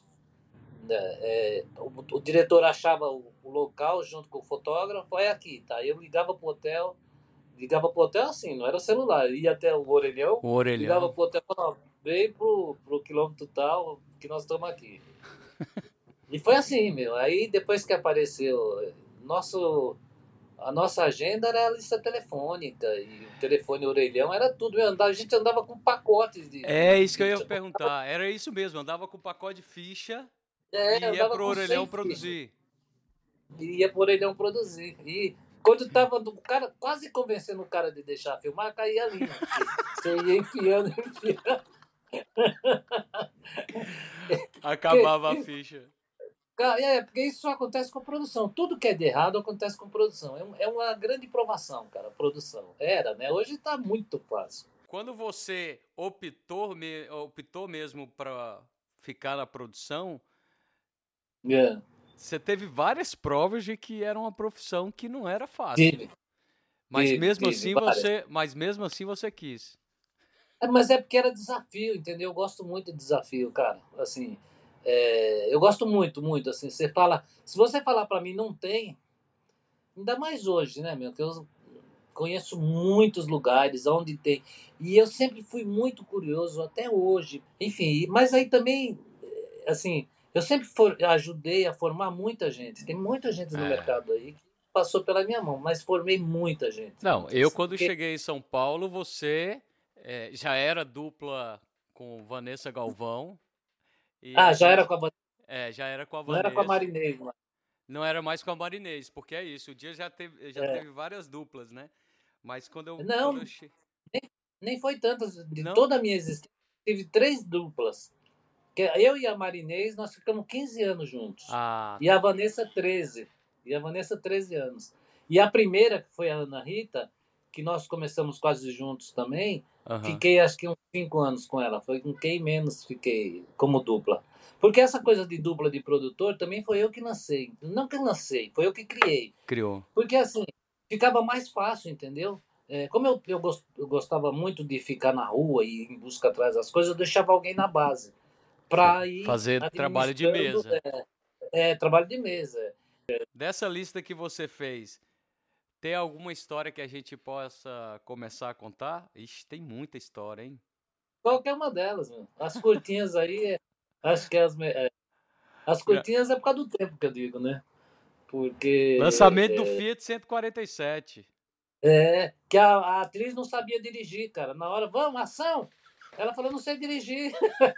[SPEAKER 2] o diretor achava o local junto com o fotógrafo, é aqui, tá? Eu ligava pro hotel assim, não era celular, ia até o orelhão,
[SPEAKER 1] O
[SPEAKER 2] ligava
[SPEAKER 1] orelhão.
[SPEAKER 2] pro hotel e falava, vem pro quilômetro tal que nós estamos aqui. E foi assim, meu. Aí depois que apareceu, nosso, a nossa agenda era a lista telefônica e o telefone orelhão era tudo. A gente andava com pacotes
[SPEAKER 1] É
[SPEAKER 2] de
[SPEAKER 1] isso que eu ia
[SPEAKER 2] ficha.
[SPEAKER 1] perguntar. Era isso mesmo, andava com pacote de ficha e ia
[SPEAKER 2] Andava
[SPEAKER 1] pro
[SPEAKER 2] com
[SPEAKER 1] orelhão
[SPEAKER 2] 100 fichas.
[SPEAKER 1] produzir.
[SPEAKER 2] E ia pro orelhão produzir. E quando tava o cara quase convencendo o cara de deixar filmar, caía a linha. Você ia enfiando, enfiando.
[SPEAKER 1] Acabava a ficha.
[SPEAKER 2] Porque isso só acontece com produção. Tudo que é de errado acontece com produção. É uma grande provação, cara, a produção. Era, né? Hoje tá muito fácil.
[SPEAKER 1] Quando você optou mesmo para ficar na produção,
[SPEAKER 2] É.
[SPEAKER 1] você teve várias provas de que era uma profissão que não era fácil.
[SPEAKER 2] Tive,
[SPEAKER 1] Mas mesmo
[SPEAKER 2] tive
[SPEAKER 1] assim
[SPEAKER 2] várias.
[SPEAKER 1] você quis.
[SPEAKER 2] Mas é porque era desafio, entendeu? Eu gosto muito de desafio, cara. Assim, eu gosto muito, muito. Assim, se você falar para mim não tem, ainda mais hoje, né, meu? Que eu conheço muitos lugares onde tem. E eu sempre fui muito curioso, até hoje. Enfim, mas aí também, assim, eu sempre ajudei a formar muita gente. Tem muita gente no
[SPEAKER 1] É.
[SPEAKER 2] mercado aí que passou pela minha mão, mas formei muita gente.
[SPEAKER 1] Não,
[SPEAKER 2] Muita,
[SPEAKER 1] eu
[SPEAKER 2] assim,
[SPEAKER 1] quando
[SPEAKER 2] porque,
[SPEAKER 1] cheguei em São Paulo, você já era dupla com Vanessa Galvão e a
[SPEAKER 2] já era
[SPEAKER 1] gente
[SPEAKER 2] com a.
[SPEAKER 1] já era com a
[SPEAKER 2] Não era com a
[SPEAKER 1] Vanessa,
[SPEAKER 2] Marinês, mas.
[SPEAKER 1] não era mais com a Marinês, porque é isso, o dia já
[SPEAKER 2] É.
[SPEAKER 1] teve várias duplas, né? Mas quando eu
[SPEAKER 2] Não, nem foi tantas. De
[SPEAKER 1] não,
[SPEAKER 2] toda a minha existência, tive 3 duplas. Eu e a Marinês, nós ficamos 15 anos juntos.
[SPEAKER 1] ah,
[SPEAKER 2] E a Vanessa, 13. E a Vanessa, 13 anos. E a primeira, que foi a Ana Rita, que nós começamos quase juntos também,
[SPEAKER 1] aham.
[SPEAKER 2] fiquei acho que uns 5 anos com ela. Foi com quem menos fiquei como dupla. Porque essa coisa de dupla de produtor também foi eu que lancei. Não que eu lancei, foi eu que criei.
[SPEAKER 1] Criou.
[SPEAKER 2] Porque assim, ficava mais fácil, entendeu? Como eu gostava muito de ficar na rua e ir em busca atrás das coisas, eu deixava alguém na base para ir
[SPEAKER 1] Fazer trabalho de
[SPEAKER 2] administrando
[SPEAKER 1] mesa.
[SPEAKER 2] trabalho de mesa.
[SPEAKER 1] Dessa lista que você fez, tem alguma história que a gente possa começar a contar? Ixi, tem muita história, hein?
[SPEAKER 2] Qualquer uma delas, meu. As curtinhas aí, acho que as
[SPEAKER 1] Já-
[SPEAKER 2] curtinhas é por causa do tempo que eu digo, né? Porque
[SPEAKER 1] Lançamento do Fiat 147.
[SPEAKER 2] que a atriz não sabia dirigir, cara. Na hora, vamos, ação! Ela falou, não sei dirigir.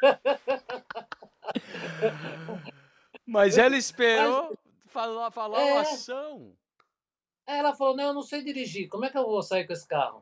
[SPEAKER 1] Mas ela
[SPEAKER 2] Mas,
[SPEAKER 1] esperou falar a
[SPEAKER 2] é,
[SPEAKER 1] ação.
[SPEAKER 2] ela falou, não, eu não sei dirigir, como é que eu vou sair com esse carro?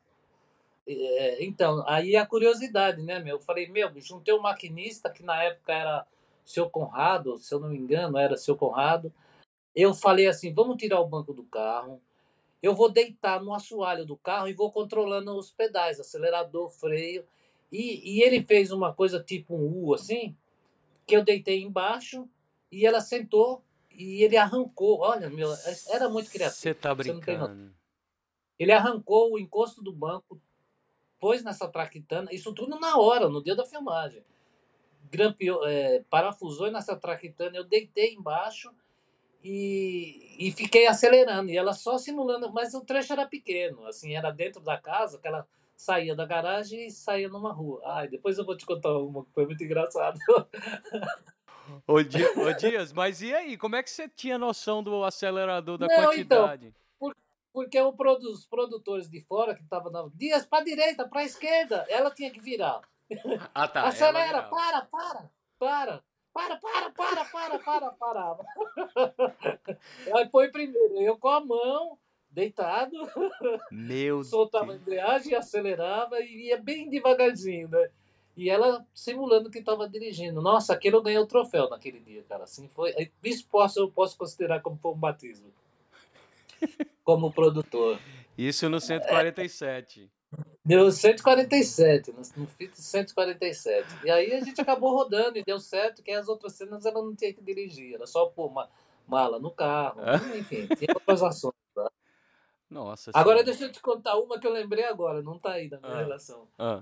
[SPEAKER 2] Então, aí a curiosidade, né, meu? Eu falei, meu, juntei um maquinista, que na época era seu Conrado, se eu não me engano, era seu Conrado. Eu falei assim, vamos tirar o banco do carro, eu vou deitar no assoalho do carro e vou controlando os pedais, acelerador, freio. E ele fez uma coisa tipo um U, assim, que eu deitei embaixo e ela sentou e ele arrancou. Olha, meu, era muito
[SPEAKER 1] Você
[SPEAKER 2] criativo,
[SPEAKER 1] tá
[SPEAKER 2] você não tem noção.
[SPEAKER 1] brincando.
[SPEAKER 2] Ele arrancou o encosto do banco, pôs nessa traquitana, isso tudo na hora, no dia da filmagem. Grampeou, parafusou nessa traquitana, eu deitei embaixo e fiquei acelerando. E ela só simulando, mas o trecho era pequeno, assim, era dentro da casa, que ela saía da garagem e saía numa rua. Ai, depois eu vou te contar uma que foi muito engraçado.
[SPEAKER 1] Ô Dias, mas e aí? Como é que você tinha noção do acelerador, da
[SPEAKER 2] Não, então,
[SPEAKER 1] quantidade?
[SPEAKER 2] por, porque os produtores de fora que estavam na Dias para direita, para esquerda, ela tinha que virar.
[SPEAKER 1] Ah, tá. Ela
[SPEAKER 2] Acelera,
[SPEAKER 1] virava.
[SPEAKER 2] parava. Aí foi primeiro, eu com a mão, deitado,
[SPEAKER 1] Meu
[SPEAKER 2] soltava a
[SPEAKER 1] Deus.
[SPEAKER 2] embreagem, acelerava e ia bem devagarzinho, né? E ela simulando que estava dirigindo. Nossa, aquele eu ganhei o troféu naquele dia, cara. Assim foi. Isso eu posso considerar como foi um batismo, como produtor.
[SPEAKER 1] Isso no 147.
[SPEAKER 2] Deu 147, no fit 147. E aí a gente acabou rodando e deu certo, que as outras cenas ela não tinha que dirigir, era só pôr uma mala no carro, enfim, tinha outras ações. Tá?
[SPEAKER 1] Nossa
[SPEAKER 2] Agora
[SPEAKER 1] senhora.
[SPEAKER 2] deixa eu te contar uma que eu lembrei agora, não tá aí na minha
[SPEAKER 1] Ah,
[SPEAKER 2] relação.
[SPEAKER 1] ah.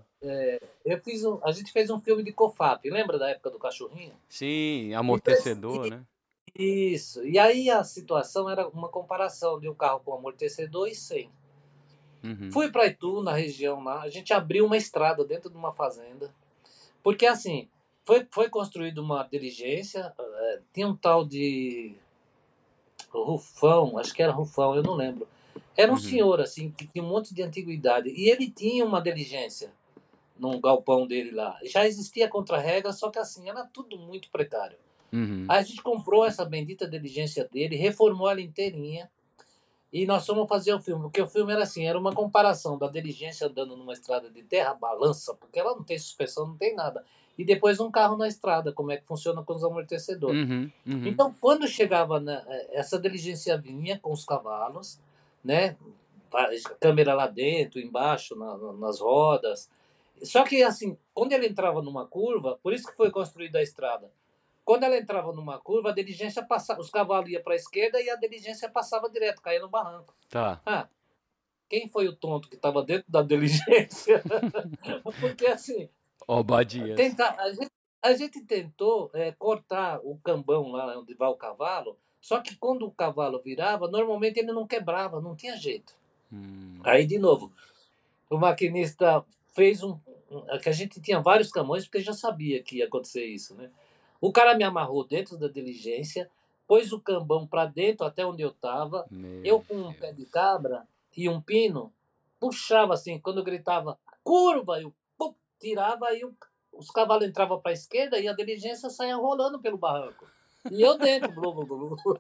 [SPEAKER 2] A gente fez um filme de COFAP, lembra da época do cachorrinho?
[SPEAKER 1] Sim,
[SPEAKER 2] Então,
[SPEAKER 1] amortecedor, né?
[SPEAKER 2] isso. E aí a situação era uma comparação de um carro com amortecedor e sem.
[SPEAKER 1] Uhum.
[SPEAKER 2] Fui para Itu, na região lá, a gente abriu uma estrada dentro de uma fazenda. Porque, assim, foi construída uma diligência, tinha um tal de Rufão, acho que era Rufão, eu não lembro. Era um
[SPEAKER 1] Uhum.
[SPEAKER 2] senhor, assim, que tinha um monte de antiguidade. E ele tinha uma diligência num galpão dele lá. Já existia contra-regra, só que, assim, era tudo muito precário.
[SPEAKER 1] Uhum.
[SPEAKER 2] Aí a gente comprou essa bendita diligência dele, reformou ela inteirinha, e nós fomos fazer o filme. Porque o filme era assim, era uma comparação da diligência andando numa estrada de terra, balança, porque ela não tem suspensão, não tem nada. E depois um carro na estrada, como é que funciona com os amortecedores.
[SPEAKER 1] Uhum. Uhum.
[SPEAKER 2] Então, quando chegava, essa diligência vinha com os cavalos, né? A câmera lá dentro, embaixo, nas rodas. Só que, assim, quando ele entrava numa curva, por isso que foi construída a estrada, quando ela entrava numa curva, a diligência passava, os cavalos iam para a esquerda e a diligência passava direto, caía no barranco.
[SPEAKER 1] Tá.
[SPEAKER 2] Quem foi o tonto que estava dentro da diligência? Porque assim,
[SPEAKER 1] Ó, Badias.
[SPEAKER 2] a gente tentou cortar o cambão lá onde vai o cavalo, só que quando o cavalo virava, normalmente ele não quebrava, não tinha jeito. Aí, de novo, o maquinista fez que a gente tinha vários camões, porque já sabia que ia acontecer isso, né? O cara me amarrou dentro da diligência, pôs o cambão para dentro até onde eu estava. Eu, com um pé de cabra e um pino, puxava assim, quando eu gritava curva, eu tirava e os cavalos entravam para a esquerda e a diligência saía rolando pelo barranco. E eu dentro, blu, blu, blu, blu.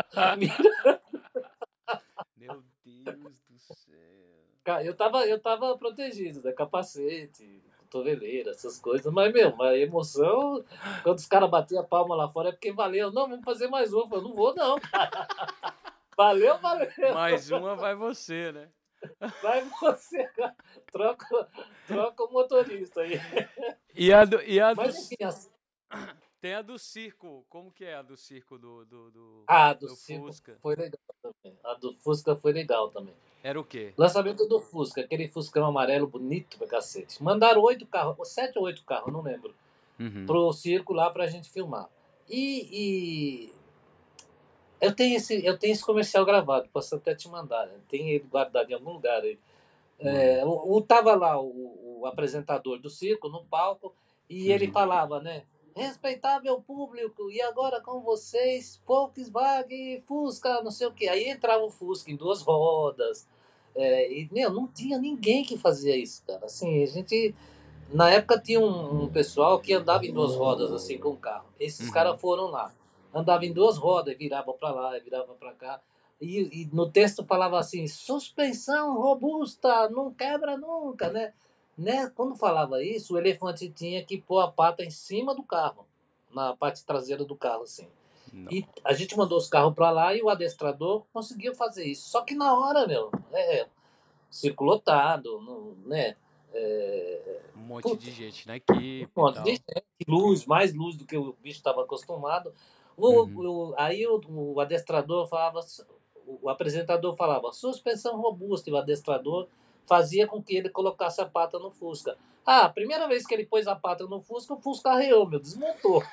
[SPEAKER 1] Meu Deus do céu.
[SPEAKER 2] Eu tava protegido, né? Capacete, cotoveleira, essas coisas. Mas, meu, a emoção, quando os caras batiam a palma lá fora, é porque valeu. Não, vamos fazer mais um. Eu falei, não vou, não, cara. Valeu.
[SPEAKER 1] Mais uma vai você, né?
[SPEAKER 2] Vai você, cara. Troca o motorista aí.
[SPEAKER 1] E a do
[SPEAKER 2] Mas, enfim,
[SPEAKER 1] Tem a do circo. Como que é a do circo do
[SPEAKER 2] do
[SPEAKER 1] do
[SPEAKER 2] circo
[SPEAKER 1] Fusca?
[SPEAKER 2] foi legal também. A do Fusca foi legal também.
[SPEAKER 1] Era o quê?
[SPEAKER 2] Lançamento do Fusca, aquele Fuscão amarelo bonito pra cacete. Mandaram 8 carros, 7 ou 8 carros, não lembro,
[SPEAKER 1] Uhum.
[SPEAKER 2] pro circo lá pra gente filmar. E eu tenho esse comercial gravado, posso até te mandar, né? Tem ele guardado em algum lugar aí. Tava lá o apresentador do circo no palco e ele falava, né? Respeitável público, e agora com vocês, Volkswagen, Fusca, não sei o quê. Aí entrava o Fusca em 2 rodas. E, meu, não tinha ninguém que fazia isso, cara. Assim, a gente Na época tinha um pessoal que andava em duas rodas, assim, com o carro. Esses caras foram lá. Andava em duas rodas, virava para lá, virava para cá. E no texto falava assim, suspensão robusta, não quebra nunca, né? Quando falava isso, o elefante tinha que pôr a pata em cima do carro, na parte traseira do carro, assim.
[SPEAKER 1] Não.
[SPEAKER 2] E a gente mandou os carros para lá e o adestrador conseguiu fazer isso. Só que na hora, circo lotado, né?
[SPEAKER 1] Um monte
[SPEAKER 2] Puta,
[SPEAKER 1] de gente na equipe e
[SPEAKER 2] monte de
[SPEAKER 1] tal.
[SPEAKER 2] gente, luz, mais luz do que o bicho estava acostumado. Aí o adestrador falava, o apresentador falava, suspensão robusta, e o adestrador fazia com que ele colocasse a pata no Fusca. Ah, a primeira vez que ele pôs a pata no Fusca, o Fusca arreou, desmontou.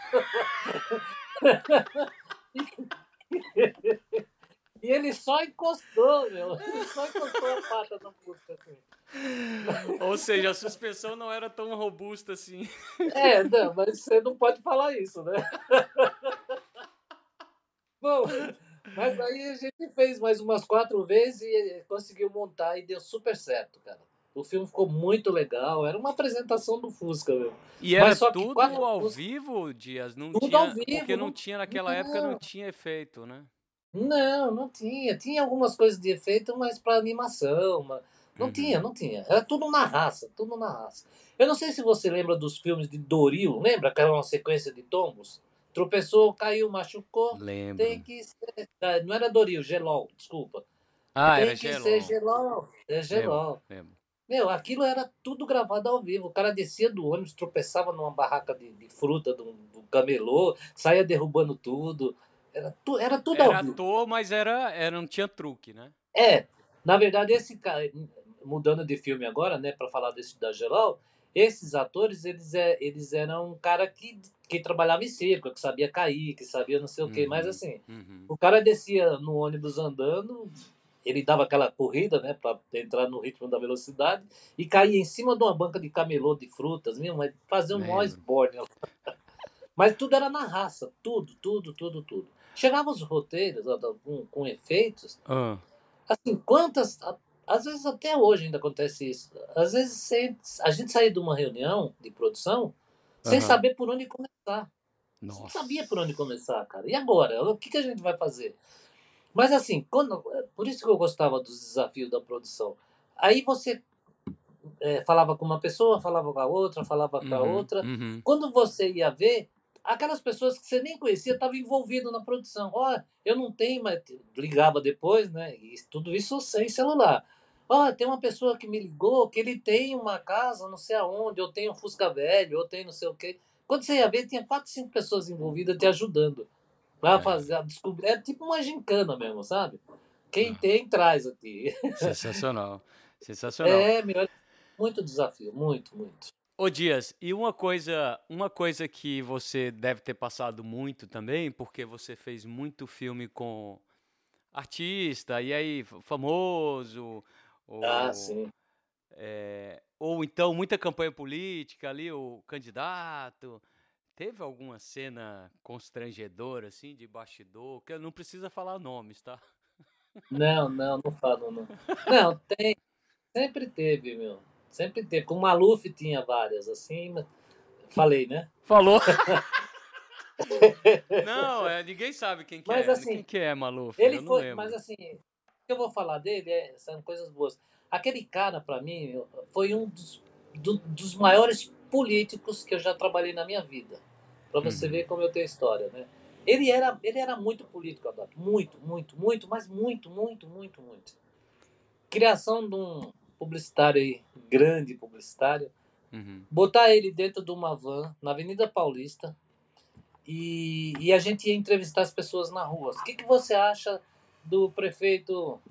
[SPEAKER 2] E ele só encostou, ele só encostou a pata no Fusca, assim.
[SPEAKER 1] Ou seja, a suspensão não era tão robusta assim.
[SPEAKER 2] Não, mas você não pode falar isso, né? Bom, mas aí a gente fez mais umas 4 vezes e conseguiu montar e deu super certo, cara. O filme ficou muito legal, era uma apresentação do Fusca, meu.
[SPEAKER 1] E era
[SPEAKER 2] Mas só que
[SPEAKER 1] tudo
[SPEAKER 2] 4
[SPEAKER 1] ao
[SPEAKER 2] Fusca,
[SPEAKER 1] vivo, Dias? Não
[SPEAKER 2] tudo ao
[SPEAKER 1] tinha, porque
[SPEAKER 2] vivo,
[SPEAKER 1] não
[SPEAKER 2] não,
[SPEAKER 1] tinha naquela época, não
[SPEAKER 2] não,
[SPEAKER 1] tinha efeito, né?
[SPEAKER 2] não tinha. Tinha algumas coisas de efeito, mas para animação, mas não tinha,
[SPEAKER 1] Uhum.
[SPEAKER 2] não tinha. Era tudo na raça, tudo na raça. Eu não sei se você lembra dos filmes de Doril, lembra que era uma sequência de tombos? Tropeçou, caiu, machucou, tem
[SPEAKER 1] Lembro.
[SPEAKER 2] que ser. Não era Doril, Gelol, desculpa.
[SPEAKER 1] Ah, era
[SPEAKER 2] Tem que ser
[SPEAKER 1] Gelon.
[SPEAKER 2] Gelol, é
[SPEAKER 1] Lembro,
[SPEAKER 2] Gelol.
[SPEAKER 1] lembro.
[SPEAKER 2] Meu, aquilo era tudo gravado ao vivo. O cara descia do ônibus, tropeçava numa barraca de fruta do camelô, saía derrubando tudo. Era tudo ao
[SPEAKER 1] Era
[SPEAKER 2] vivo.
[SPEAKER 1] ator, mas não tinha truque, né?
[SPEAKER 2] Na verdade, esse cara, mudando de filme agora, né, para falar desse da Gelol, esses atores, eles eram um cara que trabalhava em circo, que sabia cair, que sabia não sei o quê. Mas assim,
[SPEAKER 1] Uhum.
[SPEAKER 2] o cara descia no ônibus andando, ele dava aquela corrida, né, para entrar no ritmo da velocidade e caía em cima de uma banca de camelô de frutas, mesmo, mas fazia um maior
[SPEAKER 1] Lembro.
[SPEAKER 2] esborne. Mas tudo era na raça, tudo, tudo, tudo, tudo. Chegavam os roteiros com efeitos,
[SPEAKER 1] Ah,
[SPEAKER 2] assim, às vezes até hoje ainda acontece isso. Às vezes a gente saía de uma reunião de produção sem
[SPEAKER 1] aham.
[SPEAKER 2] saber por onde começar. Você não sabia por onde
[SPEAKER 1] Nossa.
[SPEAKER 2] começar, cara. E agora? O que a gente vai fazer? Mas assim, por isso que eu gostava dos desafios da produção. Aí você falava com uma pessoa, falava com a outra, falava com a
[SPEAKER 1] Uhum,
[SPEAKER 2] outra.
[SPEAKER 1] uhum.
[SPEAKER 2] Quando você ia ver, aquelas pessoas que você nem conhecia estavam envolvidas na produção. Ó, eu não tenho, mas ligava depois, né? E tudo isso sem celular. Ó, tem uma pessoa que me ligou que ele tem uma casa não sei aonde, eu tenho um Fusca velho, eu tenho não sei o quê. Quando você ia ver, tinha 4, 5 pessoas envolvidas te ajudando. Pra
[SPEAKER 1] É.
[SPEAKER 2] fazer, descobrir. É tipo uma gincana mesmo, sabe? Quem
[SPEAKER 1] Ah,
[SPEAKER 2] tem, traz aqui.
[SPEAKER 1] sensacional. Sensacional.
[SPEAKER 2] Meu, muito desafio, muito, muito.
[SPEAKER 1] Ô Dias, e uma coisa que você deve ter passado muito também, porque você fez muito filme com artista, e aí famoso,
[SPEAKER 2] Ah,
[SPEAKER 1] ou,
[SPEAKER 2] sim.
[SPEAKER 1] ou então muita campanha política ali, o candidato. Teve alguma cena constrangedora, assim, de bastidor? Que não precisa falar nomes, tá?
[SPEAKER 2] Não falo, não. Não, sempre teve, meu. Sempre teve. Com o Maluf tinha várias, assim, mas falei, né?
[SPEAKER 1] Falou. Não, ninguém sabe quem que
[SPEAKER 2] Mas
[SPEAKER 1] é. Quem
[SPEAKER 2] assim,
[SPEAKER 1] que é Maluf?
[SPEAKER 2] ele
[SPEAKER 1] Eu não
[SPEAKER 2] foi. Mas
[SPEAKER 1] lembro.
[SPEAKER 2] assim, o que eu vou falar dele são coisas boas. Aquele cara, para mim, foi um dos maiores políticos que eu já trabalhei na minha vida. Para você
[SPEAKER 1] Uhum.
[SPEAKER 2] ver como eu tenho história, né? Ele era muito político, Adalto. Muito, muito, muito, mas muito, muito, muito, muito. Criação de um publicitário aí, grande publicitário,
[SPEAKER 1] Uhum.
[SPEAKER 2] botar ele dentro de uma van na Avenida Paulista e a gente ia entrevistar as pessoas na rua. O que você acha do prefeito?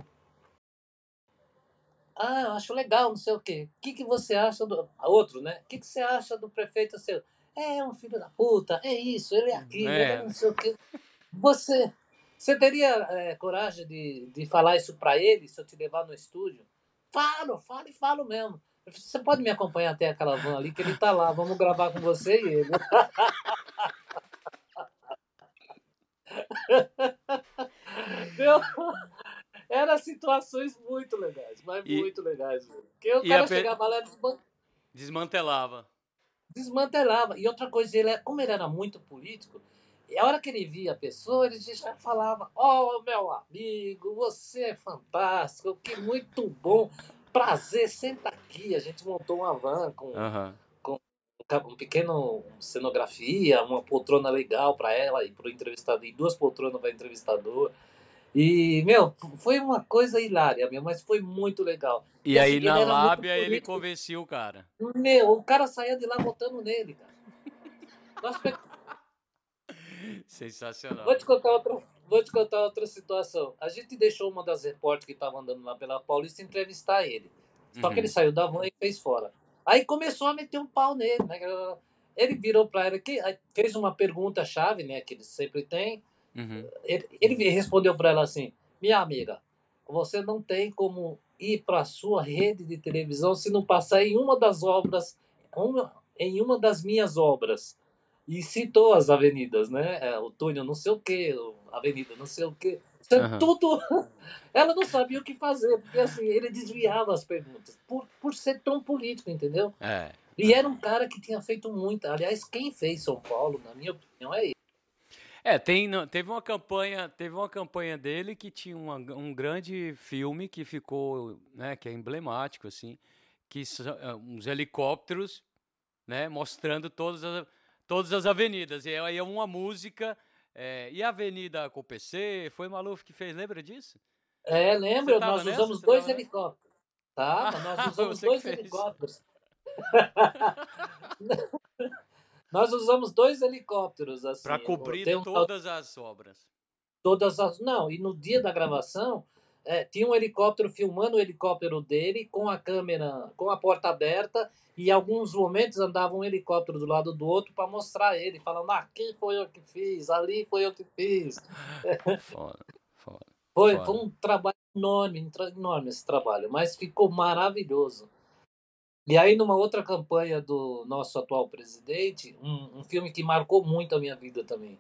[SPEAKER 2] Ah, eu acho legal, não sei o quê. O que você acha do. Outro, né? O que você acha do prefeito seu? É um filho da puta, é isso, ele é aquilo, ele é
[SPEAKER 1] É,
[SPEAKER 2] não sei o quê. Você, você teria coragem de falar isso para ele se eu te levar no estúdio? Falo e falo mesmo. Você pode me acompanhar até aquela van ali, que ele tá lá. Vamos gravar com você e ele. Meu, eram situações muito legais, mas
[SPEAKER 1] e,
[SPEAKER 2] muito legais. Porque o
[SPEAKER 1] e a
[SPEAKER 2] cara chegava lá e
[SPEAKER 1] desmantelava.
[SPEAKER 2] desmantelava. E outra coisa, como ele era muito político, e a hora que ele via a pessoa, ele já falava: "Oh, meu amigo, você é fantástico, que muito bom, prazer, senta aqui." A gente montou uma van
[SPEAKER 1] Aham.
[SPEAKER 2] com um pequeno cenografia, uma poltrona legal para ela e para o entrevistador, e duas poltronas para o entrevistador. E, meu, foi uma coisa hilária, meu, mas foi muito legal.
[SPEAKER 1] E
[SPEAKER 2] E assim,
[SPEAKER 1] aí na
[SPEAKER 2] ele era muito
[SPEAKER 1] lábia ele
[SPEAKER 2] político.
[SPEAKER 1] convencia o cara.
[SPEAKER 2] Meu, o cara saía de lá votando nele, cara. Nós pe- Vou
[SPEAKER 1] Sensacional.
[SPEAKER 2] te contar outra, vou te contar outra situação. A gente deixou uma das repórteres que estava andando lá pela Paulista entrevistar ele. Só que ele
[SPEAKER 1] Uhum.
[SPEAKER 2] saiu da van e fez fora. Aí começou a meter um pau nele, né? Ele virou para ela, fez uma pergunta chave, né? Que ele sempre tem.
[SPEAKER 1] Uhum.
[SPEAKER 2] Ele respondeu para ela assim: "Minha amiga, você não tem como ir para a sua rede de televisão se não passar em uma das obras, em uma das minhas obras." E citou as avenidas, né? O túnel não sei o quê, a avenida não sei o quê. Isso é
[SPEAKER 1] Aham.
[SPEAKER 2] tudo. Ela não sabia o que fazer, porque assim, ele desviava as perguntas, por ser tão político, entendeu?
[SPEAKER 1] É.
[SPEAKER 2] E era um cara que tinha feito muita. Aliás, quem fez São Paulo, na minha opinião, é ele.
[SPEAKER 1] Teve uma campanha dele que tinha um grande filme que ficou, né, que é emblemático assim, que são uns helicópteros, né, mostrando todas as avenidas. E aí é uma música, e a Avenida com o PC, foi Maluf que fez, lembra disso? Você
[SPEAKER 2] Lembra?
[SPEAKER 1] tava
[SPEAKER 2] Nós
[SPEAKER 1] nessa?
[SPEAKER 2] usamos
[SPEAKER 1] Você
[SPEAKER 2] dois
[SPEAKER 1] tava nessa?
[SPEAKER 2] helicópteros. Tava, nós
[SPEAKER 1] Ah, foi
[SPEAKER 2] usamos
[SPEAKER 1] você que
[SPEAKER 2] dois
[SPEAKER 1] fez.
[SPEAKER 2] helicópteros. Nós usamos dois helicópteros,
[SPEAKER 1] Para
[SPEAKER 2] assim.
[SPEAKER 1] cobrir
[SPEAKER 2] Tem um tal
[SPEAKER 1] todas as obras.
[SPEAKER 2] todas as. Não, e no dia da gravação, tinha um helicóptero filmando o helicóptero dele com a câmera, com a porta aberta, e em alguns momentos andava um helicóptero do lado do outro para mostrar ele, falando: aqui foi eu que fiz, ali foi eu que fiz.
[SPEAKER 1] Foda, foda,
[SPEAKER 2] Foi
[SPEAKER 1] foda.
[SPEAKER 2] um trabalho enorme, enorme esse trabalho, mas ficou maravilhoso. E aí, numa outra campanha do nosso atual presidente, um filme que marcou muito a minha vida também.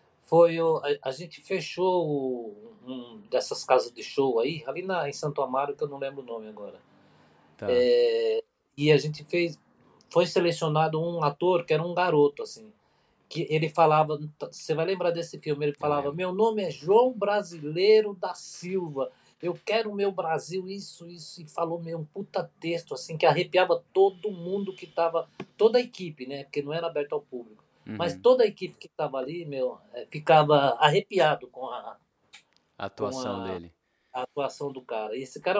[SPEAKER 2] A gente fechou dessas casas de show aí, ali em Santo Amaro, que eu não lembro o nome agora.
[SPEAKER 1] Tá.
[SPEAKER 2] E a gente foi selecionado um ator que era um garoto, assim, que ele falava, você vai lembrar desse filme, ele
[SPEAKER 1] Eu
[SPEAKER 2] falava:
[SPEAKER 1] lembro.
[SPEAKER 2] "Meu nome é João Brasileiro da Silva, eu quero o meu Brasil, isso", e falou meio um puta texto, assim, que arrepiava todo mundo que tava, toda a equipe, né, porque não era aberto ao público, mas
[SPEAKER 1] Uhum.
[SPEAKER 2] toda a equipe que tava ali, meu, ficava arrepiado
[SPEAKER 1] A
[SPEAKER 2] com
[SPEAKER 1] atuação dele.
[SPEAKER 2] a atuação do cara. E esse cara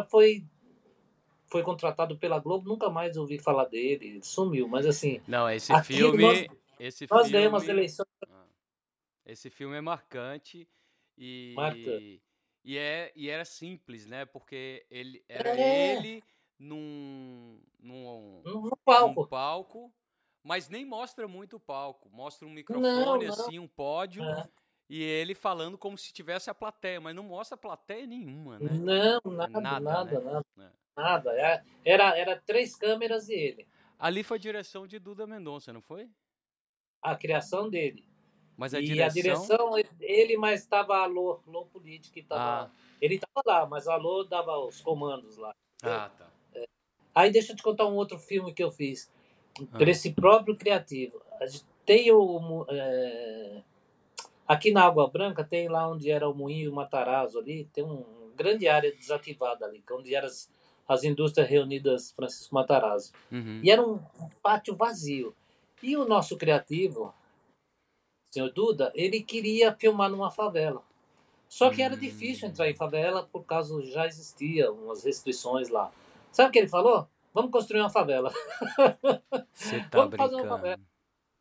[SPEAKER 2] foi contratado pela Globo, nunca mais ouvi falar dele, sumiu, mas assim,
[SPEAKER 1] Não,
[SPEAKER 2] aquilo
[SPEAKER 1] esse
[SPEAKER 2] nós ganhamos as
[SPEAKER 1] filme,
[SPEAKER 2] eleições.
[SPEAKER 1] ah, esse filme é marcante
[SPEAKER 2] Marca.
[SPEAKER 1] e era simples, né? Porque era
[SPEAKER 2] É,
[SPEAKER 1] ele num, num,
[SPEAKER 2] no
[SPEAKER 1] num
[SPEAKER 2] palco.
[SPEAKER 1] palco, mas nem mostra muito o palco. Mostra um
[SPEAKER 2] Não,
[SPEAKER 1] microfone
[SPEAKER 2] não.
[SPEAKER 1] assim, um pódio
[SPEAKER 2] É.
[SPEAKER 1] e ele falando como se tivesse a plateia, mas não mostra plateia nenhuma, né?
[SPEAKER 2] Não,
[SPEAKER 1] É
[SPEAKER 2] nada,
[SPEAKER 1] nada,
[SPEAKER 2] nada,
[SPEAKER 1] né?
[SPEAKER 2] nada,
[SPEAKER 1] É.
[SPEAKER 2] nada. Era três câmeras e ele.
[SPEAKER 1] Ali foi direção de Duda Mendonça, não foi?
[SPEAKER 2] A criação dele.
[SPEAKER 1] Mas a
[SPEAKER 2] E a
[SPEAKER 1] direção.
[SPEAKER 2] direção, ele, mas estava Alô Política,
[SPEAKER 1] Ah,
[SPEAKER 2] ele estava lá, mas a Alô dava os comandos lá.
[SPEAKER 1] ah, tá.
[SPEAKER 2] Aí deixa eu te contar um outro filme que eu fiz, por
[SPEAKER 1] Ah,
[SPEAKER 2] esse próprio criativo. Tem aqui na Água Branca, tem lá onde era o Moinho Matarazzo ali, tem uma grande área desativada ali, onde eram as indústrias reunidas Francisco Matarazzo.
[SPEAKER 1] uhum.
[SPEAKER 2] E era um pátio vazio. E o nosso criativo, o senhor Duda, ele queria filmar numa favela. Só que era difícil entrar em
[SPEAKER 1] Hum.
[SPEAKER 2] favela por causa já existia umas restrições lá. Sabe o que ele falou? Vamos construir uma favela.
[SPEAKER 1] Você tá
[SPEAKER 2] Vamos fazer uma favela.
[SPEAKER 1] brincando.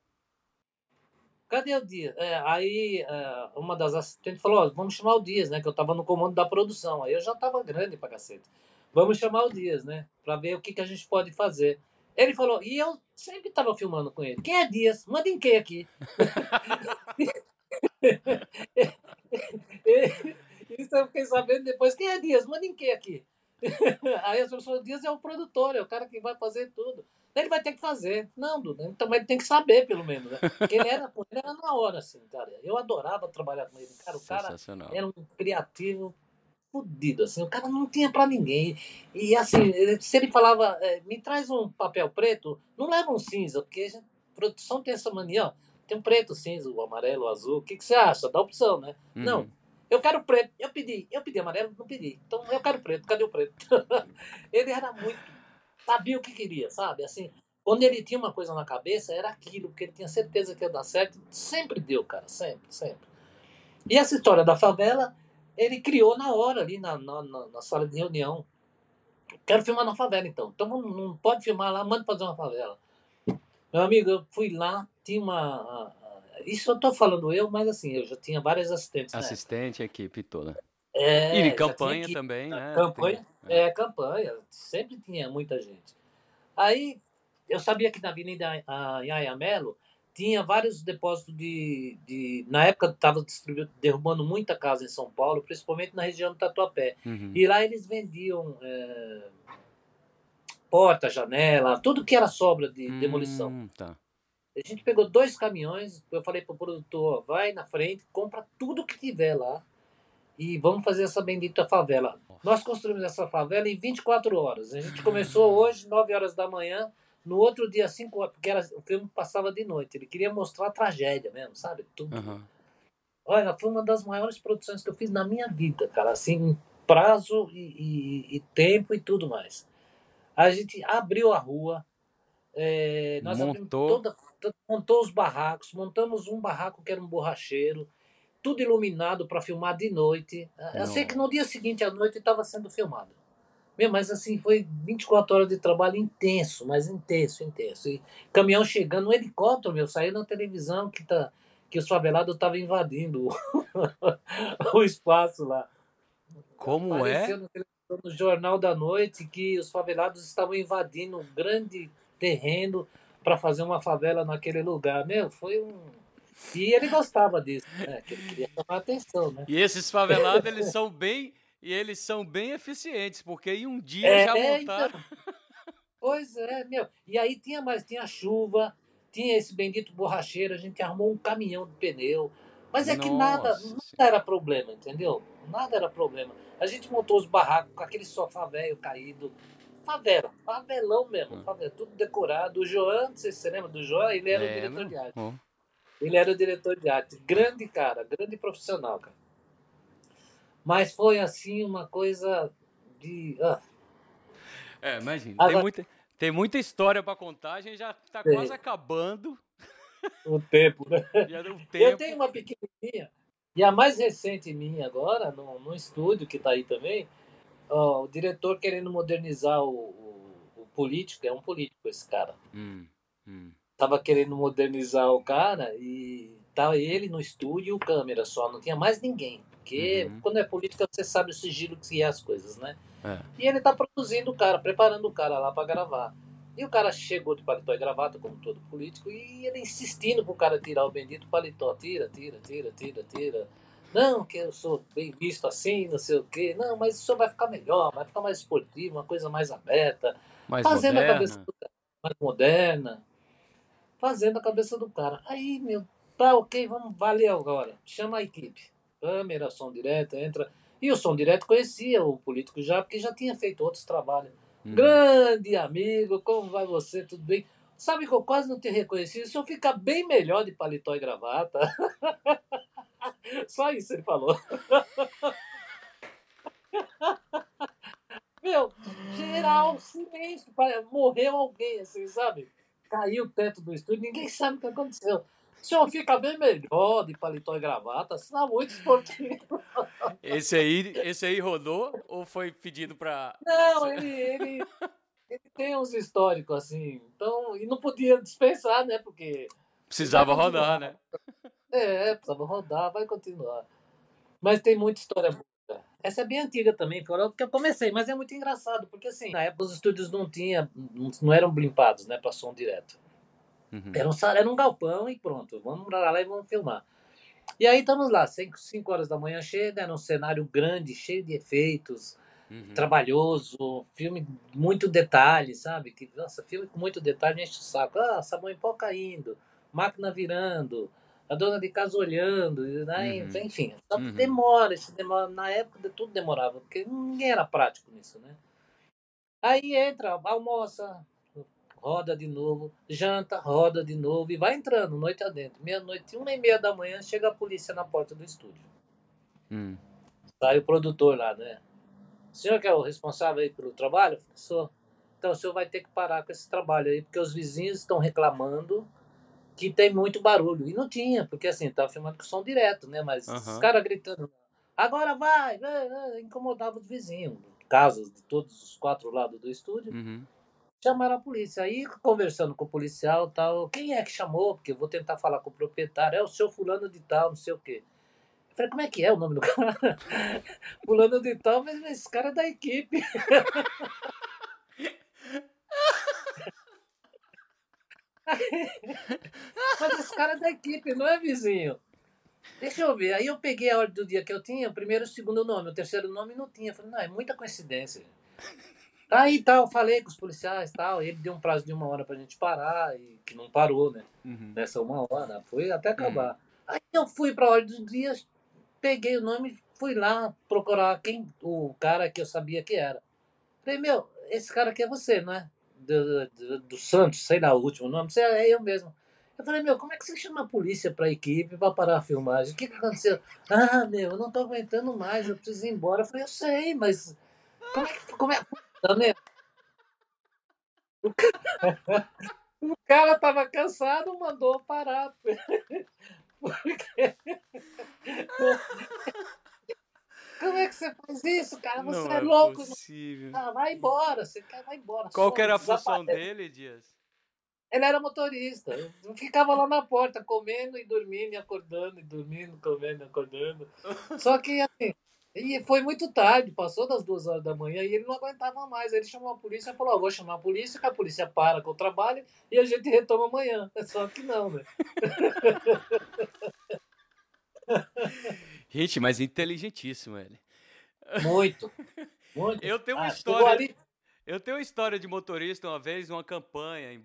[SPEAKER 2] Cadê o Dias? Aí uma das assistentes falou: "Ó, vamos chamar o Dias, né? Que eu tava no comando da produção." Aí eu já tava grande pra cacete. Vamos chamar o Dias, né? Pra ver o que a gente pode fazer. Ele falou, e eu sempre tava filmando com ele: "Quem é Dias? Manda em quem aqui?" Isso eu fiquei sabendo depois: "Quem é Dias? Manda em quem aqui?" Aí as pessoas: "Dias é o produtor, é o cara que vai fazer tudo." Ele vai ter que fazer. Não, Duda, então ele tem que saber, pelo menos, né? Porque ele era na hora, assim, cara. Eu adorava trabalhar com ele. Cara, o cara
[SPEAKER 1] Sensacional.
[SPEAKER 2] era um criativo fudido, assim. O cara não tinha pra ninguém. E, assim, se ele falava: "Me traz um papel preto, não leva um cinza, porque produção tem essa mania, ó, tem um preto, cinza, o amarelo, o azul, o que você acha? Dá opção, né? Não, eu quero preto, eu pedi amarelo, não pedi, então eu quero preto, cadê o preto? Ele era muito, sabia o que queria, sabe? Assim, quando ele tinha uma coisa na cabeça, era aquilo, porque ele tinha certeza que ia dar certo, sempre deu, cara, sempre, sempre. E essa história da favela, ele criou na hora, ali na sala de reunião. Quero filmar na favela, então. Então não pode filmar lá, manda fazer uma favela. Meu amigo, eu fui lá, tinha uma. Isso eu tô falando eu, mas assim, eu já tinha várias assistentes na época.
[SPEAKER 1] Assistente, equipe toda. E de
[SPEAKER 2] É, já tinha
[SPEAKER 1] campanha
[SPEAKER 2] equipe.
[SPEAKER 1] também, né?
[SPEAKER 2] Campanha, campanha. Sempre tinha muita gente. Aí, eu sabia que na Avenida Yaya Mello tinha vários depósitos na época estava derrubando muita casa em São Paulo, principalmente na região do Tatuapé. E lá eles vendiam porta, janela, tudo que era sobra de demolição.
[SPEAKER 1] Tá.
[SPEAKER 2] A gente pegou 2 caminhões, eu falei pro produtor, vai na frente, compra tudo que tiver lá e vamos fazer essa bendita favela. Nós construímos essa favela em 24 horas. A gente começou hoje, 9 horas da manhã, no outro dia, 5 horas, porque o filme passava de noite. Ele queria mostrar a tragédia mesmo, sabe? Tudo. Olha, foi uma das maiores produções que eu fiz na minha vida, cara. Assim, prazo e tempo e tudo mais. A gente abriu a rua, nós abrimos montou os barracos, montamos um barraco que era um borracheiro, tudo iluminado para filmar de noite. Eu sei que no dia seguinte à noite estava sendo filmado. Mas assim, foi 24 horas de trabalho intenso, mas intenso, intenso. E caminhão chegando, um helicóptero, saiu na televisão que os favelados estavam invadindo o espaço lá.
[SPEAKER 1] Como
[SPEAKER 2] Apareceu no Jornal da Noite que os favelados estavam invadindo um grande terreno para fazer uma favela naquele lugar. Foi um... E ele gostava disso, né? Que ele queria chamar a atenção, né?
[SPEAKER 1] E esses favelados, eles são bem eficientes, porque em um dia já montaram.
[SPEAKER 2] Então, pois é, E aí tinha chuva, tinha esse bendito borracheiro, a gente arrumou um caminhão de pneu. Mas é que nada era problema, entendeu? Nada era problema. A gente montou os barracos com aquele sofá velho caído. Favela, favelão mesmo, favela, tudo decorado. O João, não sei se você lembra do João, ele era o diretor de arte. Ele era o diretor de arte. Grande cara, grande profissional, cara. Mas foi assim uma coisa de.
[SPEAKER 1] Imagina. Tem muita história para contar, a gente já está quase acabando.
[SPEAKER 2] O tempo, né?
[SPEAKER 1] Já deu tempo.
[SPEAKER 2] Eu tenho uma pequenininha, e a mais recente minha agora, no estúdio que está aí também, o diretor querendo modernizar o político, é um político esse cara. Tava querendo modernizar o cara e tava ele no estúdio e o câmera só, não tinha mais ninguém. Porque quando é política você sabe o sigilo que é as coisas, né? E ele tá produzindo o cara, preparando o cara lá para gravar. E o cara chegou de paletó e gravata, como todo político, e ele insistindo pro cara tirar o bendito paletó. Tira. Não, que eu sou bem visto assim, não sei o quê. Não, mas isso vai ficar melhor, vai ficar mais esportivo, uma coisa mais aberta.
[SPEAKER 1] Fazendo
[SPEAKER 2] a cabeça do cara mais moderna. Fazendo a cabeça do cara. Aí, tá ok, valeu agora. Chama a equipe. Câmera, som direto, entra. E o som direto conhecia o político já, porque já tinha feito outros trabalhos. Grande amigo, como vai você? Tudo bem? Sabe que eu quase não te reconheci? Se eu ficar bem melhor de paletó e gravata. Só isso ele falou. Geral, silêncio. Morreu alguém, assim, sabe? Caiu o teto do estúdio, ninguém sabe o que aconteceu. O senhor fica bem melhor de paletó e gravata, está muito esportivo.
[SPEAKER 1] Esse aí rodou ou foi pedido para...
[SPEAKER 2] Não, ele tem uns históricos assim, então, e não podia dispensar, né, porque...
[SPEAKER 1] Precisava rodar, né?
[SPEAKER 2] Precisava rodar, vai continuar. Mas tem muita história boa. Essa é bem antiga também, foi que eu comecei, mas é muito engraçado, porque assim, na época os estúdios não eram blimpados, né, para som direto. Era um galpão e pronto, vamos lá e vamos filmar. E aí estamos lá, 5 horas da manhã chega, era um cenário grande, cheio de efeitos, trabalhoso, filme muito detalhe, sabe? Nossa, filme com muito detalhe enche o saco. Sabão em pó caindo, máquina virando, a dona de casa olhando, né? Enfim, demora. Na época tudo demorava, porque ninguém era prático nisso, né? Aí entra, almoça, roda de novo, janta, roda de novo e vai entrando, noite adentro. Meia-noite, 1h30 da manhã, chega a polícia na porta do estúdio. Sai o produtor lá, né? O senhor que é o responsável aí pelo trabalho? Eu falei, sou. Então o senhor vai ter que parar com esse trabalho aí, porque os vizinhos estão reclamando que tem muito barulho. E não tinha, porque assim, tava filmando com som direto, né? Mas os caras gritando, agora vai, incomodava os vizinhos. Casas de todos os 4 lados do estúdio. Chamaram a polícia. Aí, conversando com o policial tal, quem é que chamou? Porque eu vou tentar falar com o proprietário. É o seu fulano de tal, não sei o quê. Eu falei, como é que é o nome do cara? Fulano de tal, mas esse cara é da equipe. Mas esse cara é da equipe, não é vizinho. Deixa eu ver. Aí eu peguei a ordem do dia que eu tinha, o primeiro e o segundo nome. O terceiro nome não tinha. Eu falei, não, é muita coincidência. Aí tal, falei com os policiais tal. Ele deu um prazo de 1 hora pra gente parar, e que não parou, né? Nessa 1 hora, foi até acabar. Aí eu fui pra ordem do dia, peguei o nome, fui lá procurar o cara que eu sabia que era. Falei, meu, esse cara aqui é você, não é? Do Santos, sei lá o último nome, você é eu mesmo. Eu falei, meu, como é que você chama a polícia pra equipe pra parar a filmagem? O que aconteceu? Ah, meu, eu não tô aguentando mais, eu preciso ir embora. Eu falei, eu sei, mas como é né? O cara tava cansado, mandou parar. Porque... Como é que você faz isso, cara? Você
[SPEAKER 1] Não
[SPEAKER 2] é
[SPEAKER 1] é
[SPEAKER 2] louco.
[SPEAKER 1] possível.
[SPEAKER 2] Ah, vai embora, você quer, vai embora.
[SPEAKER 1] Qual que era a
[SPEAKER 2] Desaparece.
[SPEAKER 1] função dele, Dias?
[SPEAKER 2] Ele era motorista. Eu ficava lá na porta, comendo e dormindo, e acordando, e dormindo, comendo e acordando. Só que, assim, e foi muito tarde, passou das 2 horas da manhã, e ele não aguentava mais. Ele chamou a polícia e falou, vou chamar a polícia, que a polícia para com o trabalho e a gente retoma amanhã. Só que não, né?
[SPEAKER 1] Gente, mas inteligentíssimo ele.
[SPEAKER 2] Muito, muito.
[SPEAKER 1] Eu tenho uma
[SPEAKER 2] Chegou
[SPEAKER 1] história.
[SPEAKER 2] ali...
[SPEAKER 1] Eu tenho uma história de motorista uma vez, uma campanha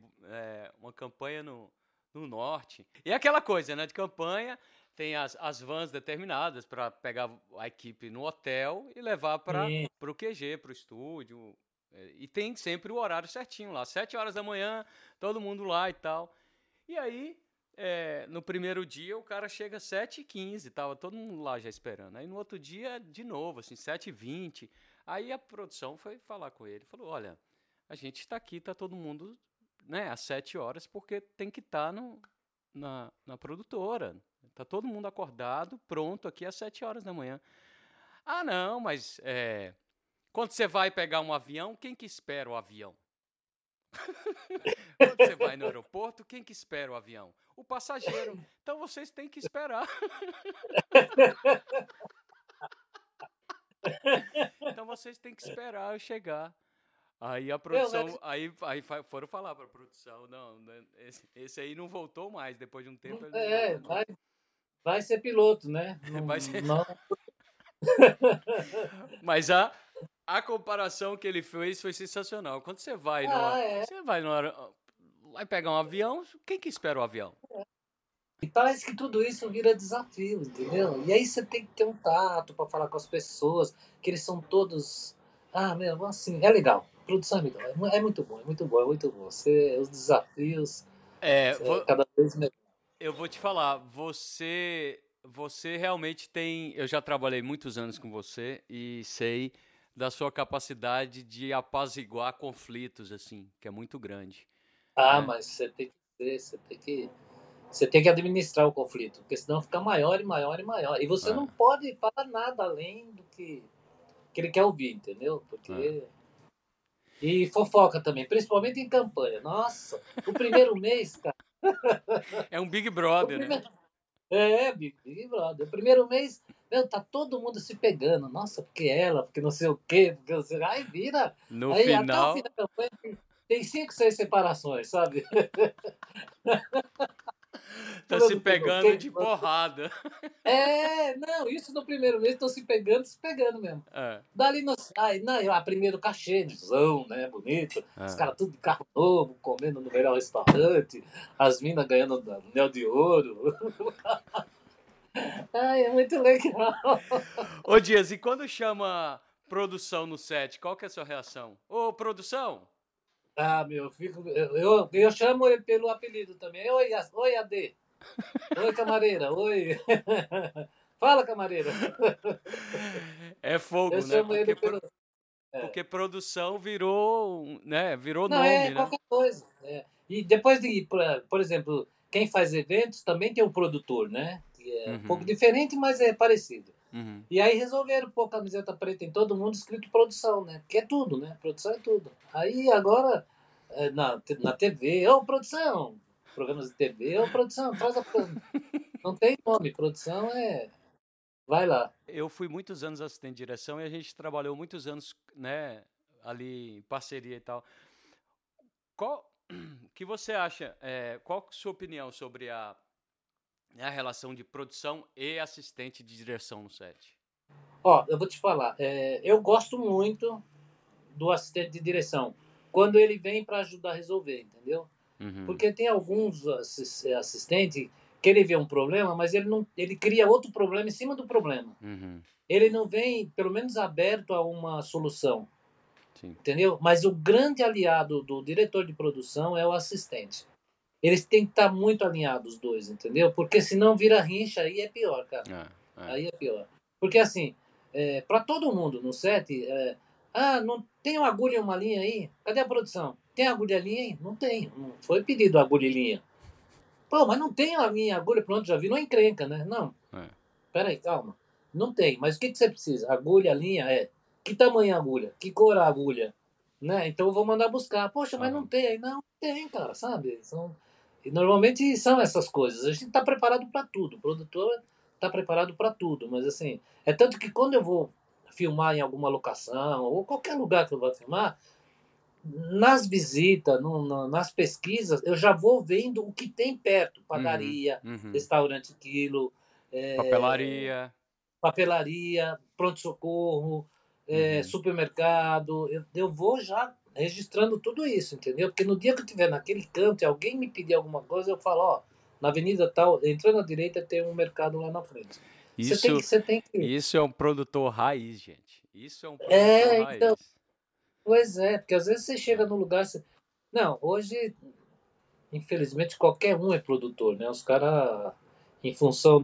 [SPEAKER 1] no norte. E é aquela coisa, né? De campanha, tem as vans determinadas para pegar a equipe no hotel e levar para o QG, para o estúdio. E tem sempre o horário certinho lá, 7 horas da manhã, todo mundo lá e tal. E aí, no primeiro dia, o cara chega às 7h15, tava todo mundo lá já esperando. Aí no outro dia, de novo, assim, 7h20. Aí a produção foi falar com ele, falou, olha, a gente está aqui, está todo mundo, né, às 7 horas, porque tem que estar na produtora. Está todo mundo acordado, pronto aqui às 7 horas da manhã. Ah, não, mas quando você vai pegar um avião, quem que espera o avião? Quando você vai no aeroporto, quem que espera o avião? O passageiro. Então vocês têm que esperar. Então vocês têm que esperar eu chegar. Aí a produção, aí foram falar para a produção, não, esse aí não voltou mais, depois de um tempo ele não voltou.
[SPEAKER 2] Vai ser piloto, né?
[SPEAKER 1] Vai ser...
[SPEAKER 2] Não.
[SPEAKER 1] Mas a comparação que ele fez foi sensacional. Quando você vai vai pegar um avião, quem que espera o avião?
[SPEAKER 2] E parece que tudo isso vira desafio, entendeu? E aí você tem que ter um tato para falar com as pessoas, que eles são todos... Ah, meu, assim, é legal. Produção é legal. É muito bom, é muito bom, é muito bom. Os desafios cada vez melhor.
[SPEAKER 1] Eu vou te falar, você realmente tem... Eu já trabalhei muitos anos com você e sei da sua capacidade de apaziguar conflitos, assim, que é muito grande.
[SPEAKER 2] Ah, mas você tem que administrar o conflito, porque senão fica maior e maior e maior. E você não pode falar nada além do que ele quer ouvir, entendeu? Porque... E fofoca também, principalmente em campanha. Nossa, o primeiro mês, cara...
[SPEAKER 1] É um Big Brother, né?
[SPEAKER 2] Big Brother. O primeiro mês, tá todo mundo se pegando. Nossa, porque ela, porque não sei o quê, porque não sei... Aí vira...
[SPEAKER 1] No
[SPEAKER 2] aí,
[SPEAKER 1] final...
[SPEAKER 2] Até o fim da campanha tem 5, 6 separações, sabe?
[SPEAKER 1] Tá se pegando de porrada.
[SPEAKER 2] Não, isso no primeiro mês, estão se pegando mesmo. Dali primeiro cachêzão, né, bonito, os caras tudo de carro novo, comendo no melhor restaurante, as minas ganhando anel de ouro. É muito legal.
[SPEAKER 1] Ô Dias, e quando chama produção no set, qual que é a sua reação? Ô, produção!
[SPEAKER 2] Ah, eu chamo ele pelo apelido também. Oi, AD. Oi, camareira. Oi. Fala, camareira.
[SPEAKER 1] É
[SPEAKER 2] Eu
[SPEAKER 1] fogo, né?
[SPEAKER 2] chamo ele pelo. É.
[SPEAKER 1] Porque produção virou, né? Virou
[SPEAKER 2] Não, é
[SPEAKER 1] nome, né?
[SPEAKER 2] qualquer coisa. É. E depois de, por exemplo, quem faz eventos também tem um produtor, né? Que é um pouco
[SPEAKER 1] Uhum,
[SPEAKER 2] diferente, mas é parecido.
[SPEAKER 1] uhum.
[SPEAKER 2] E aí resolveram pôr camiseta preta em todo mundo escrito produção, né? Porque é tudo, né? Produção é tudo. Aí agora, na TV, ô produção, programas de TV, ô produção, traz a. Não tem nome, produção é. Vai lá.
[SPEAKER 1] Eu fui muitos anos assistente de direção e a gente trabalhou muitos anos, né? Ali em parceria e tal. Qual que você acha? Qual a sua opinião sobre a relação de produção e assistente de direção no set?
[SPEAKER 2] Ó, eu vou te falar, eu gosto muito do assistente de direção, quando ele vem para ajudar a resolver, entendeu?
[SPEAKER 1] Uhum,
[SPEAKER 2] Porque tem alguns assistentes que ele vê um problema, mas ele não, ele cria outro problema em cima do problema.
[SPEAKER 1] uhum,
[SPEAKER 2] Ele não vem, pelo menos, aberto a uma solução,
[SPEAKER 1] sim.
[SPEAKER 2] entendeu? Mas o grande aliado do diretor de produção é o assistente. Eles têm que estar muito alinhados os dois, entendeu? Porque senão vira rincha, aí é pior, cara.
[SPEAKER 1] É.
[SPEAKER 2] Aí é pior. Porque assim, para todo mundo no set, não tem uma agulha e uma linha aí? Cadê a produção? Tem agulha e linha aí? Não tem. Não foi pedido agulha e linha. Pô, mas não tem a linha agulha, pronto, já vi, não encrenca, né? Não,
[SPEAKER 1] É.
[SPEAKER 2] peraí, calma. Não tem, mas o que você precisa? Agulha, linha, que tamanho a agulha? Que cor a agulha? Né? Então eu vou mandar buscar. Poxa, mas não
[SPEAKER 1] Aham.
[SPEAKER 2] tem aí. Não, tem, cara, sabe? E normalmente são essas coisas. A gente está preparado para tudo. O produtor está preparado para tudo. Mas assim, é tanto que quando eu vou filmar em alguma locação, ou qualquer lugar que eu vou filmar, nas visitas, nas pesquisas, eu já vou vendo o que tem perto.
[SPEAKER 1] Uhum,
[SPEAKER 2] Padaria,
[SPEAKER 1] uhum.
[SPEAKER 2] restaurante quilo, é,
[SPEAKER 1] Papelaria.
[SPEAKER 2] papelaria, pronto-socorro,
[SPEAKER 1] Uhum.
[SPEAKER 2] supermercado. Eu vou já registrando tudo isso, entendeu? Porque no dia que eu estiver naquele canto e alguém me pedir alguma coisa, eu falo, ó, na avenida tal, entrando à direita tem um mercado lá na frente.
[SPEAKER 1] Isso,
[SPEAKER 2] Você tem que.
[SPEAKER 1] isso é um produtor raiz, gente. Isso é um produtor
[SPEAKER 2] Então,
[SPEAKER 1] raiz.
[SPEAKER 2] pois é, porque às vezes você chega no lugar. Não, hoje, infelizmente, qualquer um é produtor, né? Os caras, em função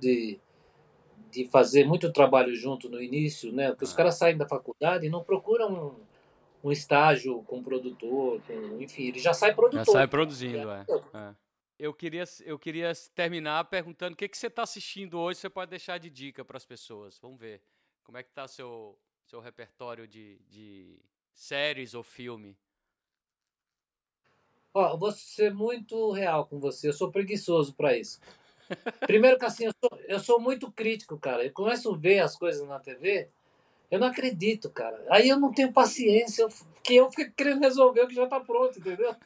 [SPEAKER 2] de fazer muito trabalho junto no início, né? Porque os
[SPEAKER 1] É.
[SPEAKER 2] caras saem da faculdade e não procuram um estágio com produtor, enfim, ele já sai
[SPEAKER 1] Já
[SPEAKER 2] produtor.
[SPEAKER 1] sai produzindo, é. É. Eu queria terminar perguntando o que você está assistindo hoje. Você pode deixar de dica para as pessoas. Vamos ver como é que está seu repertório de séries ou filme.
[SPEAKER 2] Ó, eu vou ser muito real com você, eu sou preguiçoso para isso. Primeiro que assim, eu sou muito crítico, cara. Eu começo a ver as coisas na TV, eu não acredito, cara. Aí eu não tenho paciência, eu fico querendo resolver o que já tá pronto, entendeu?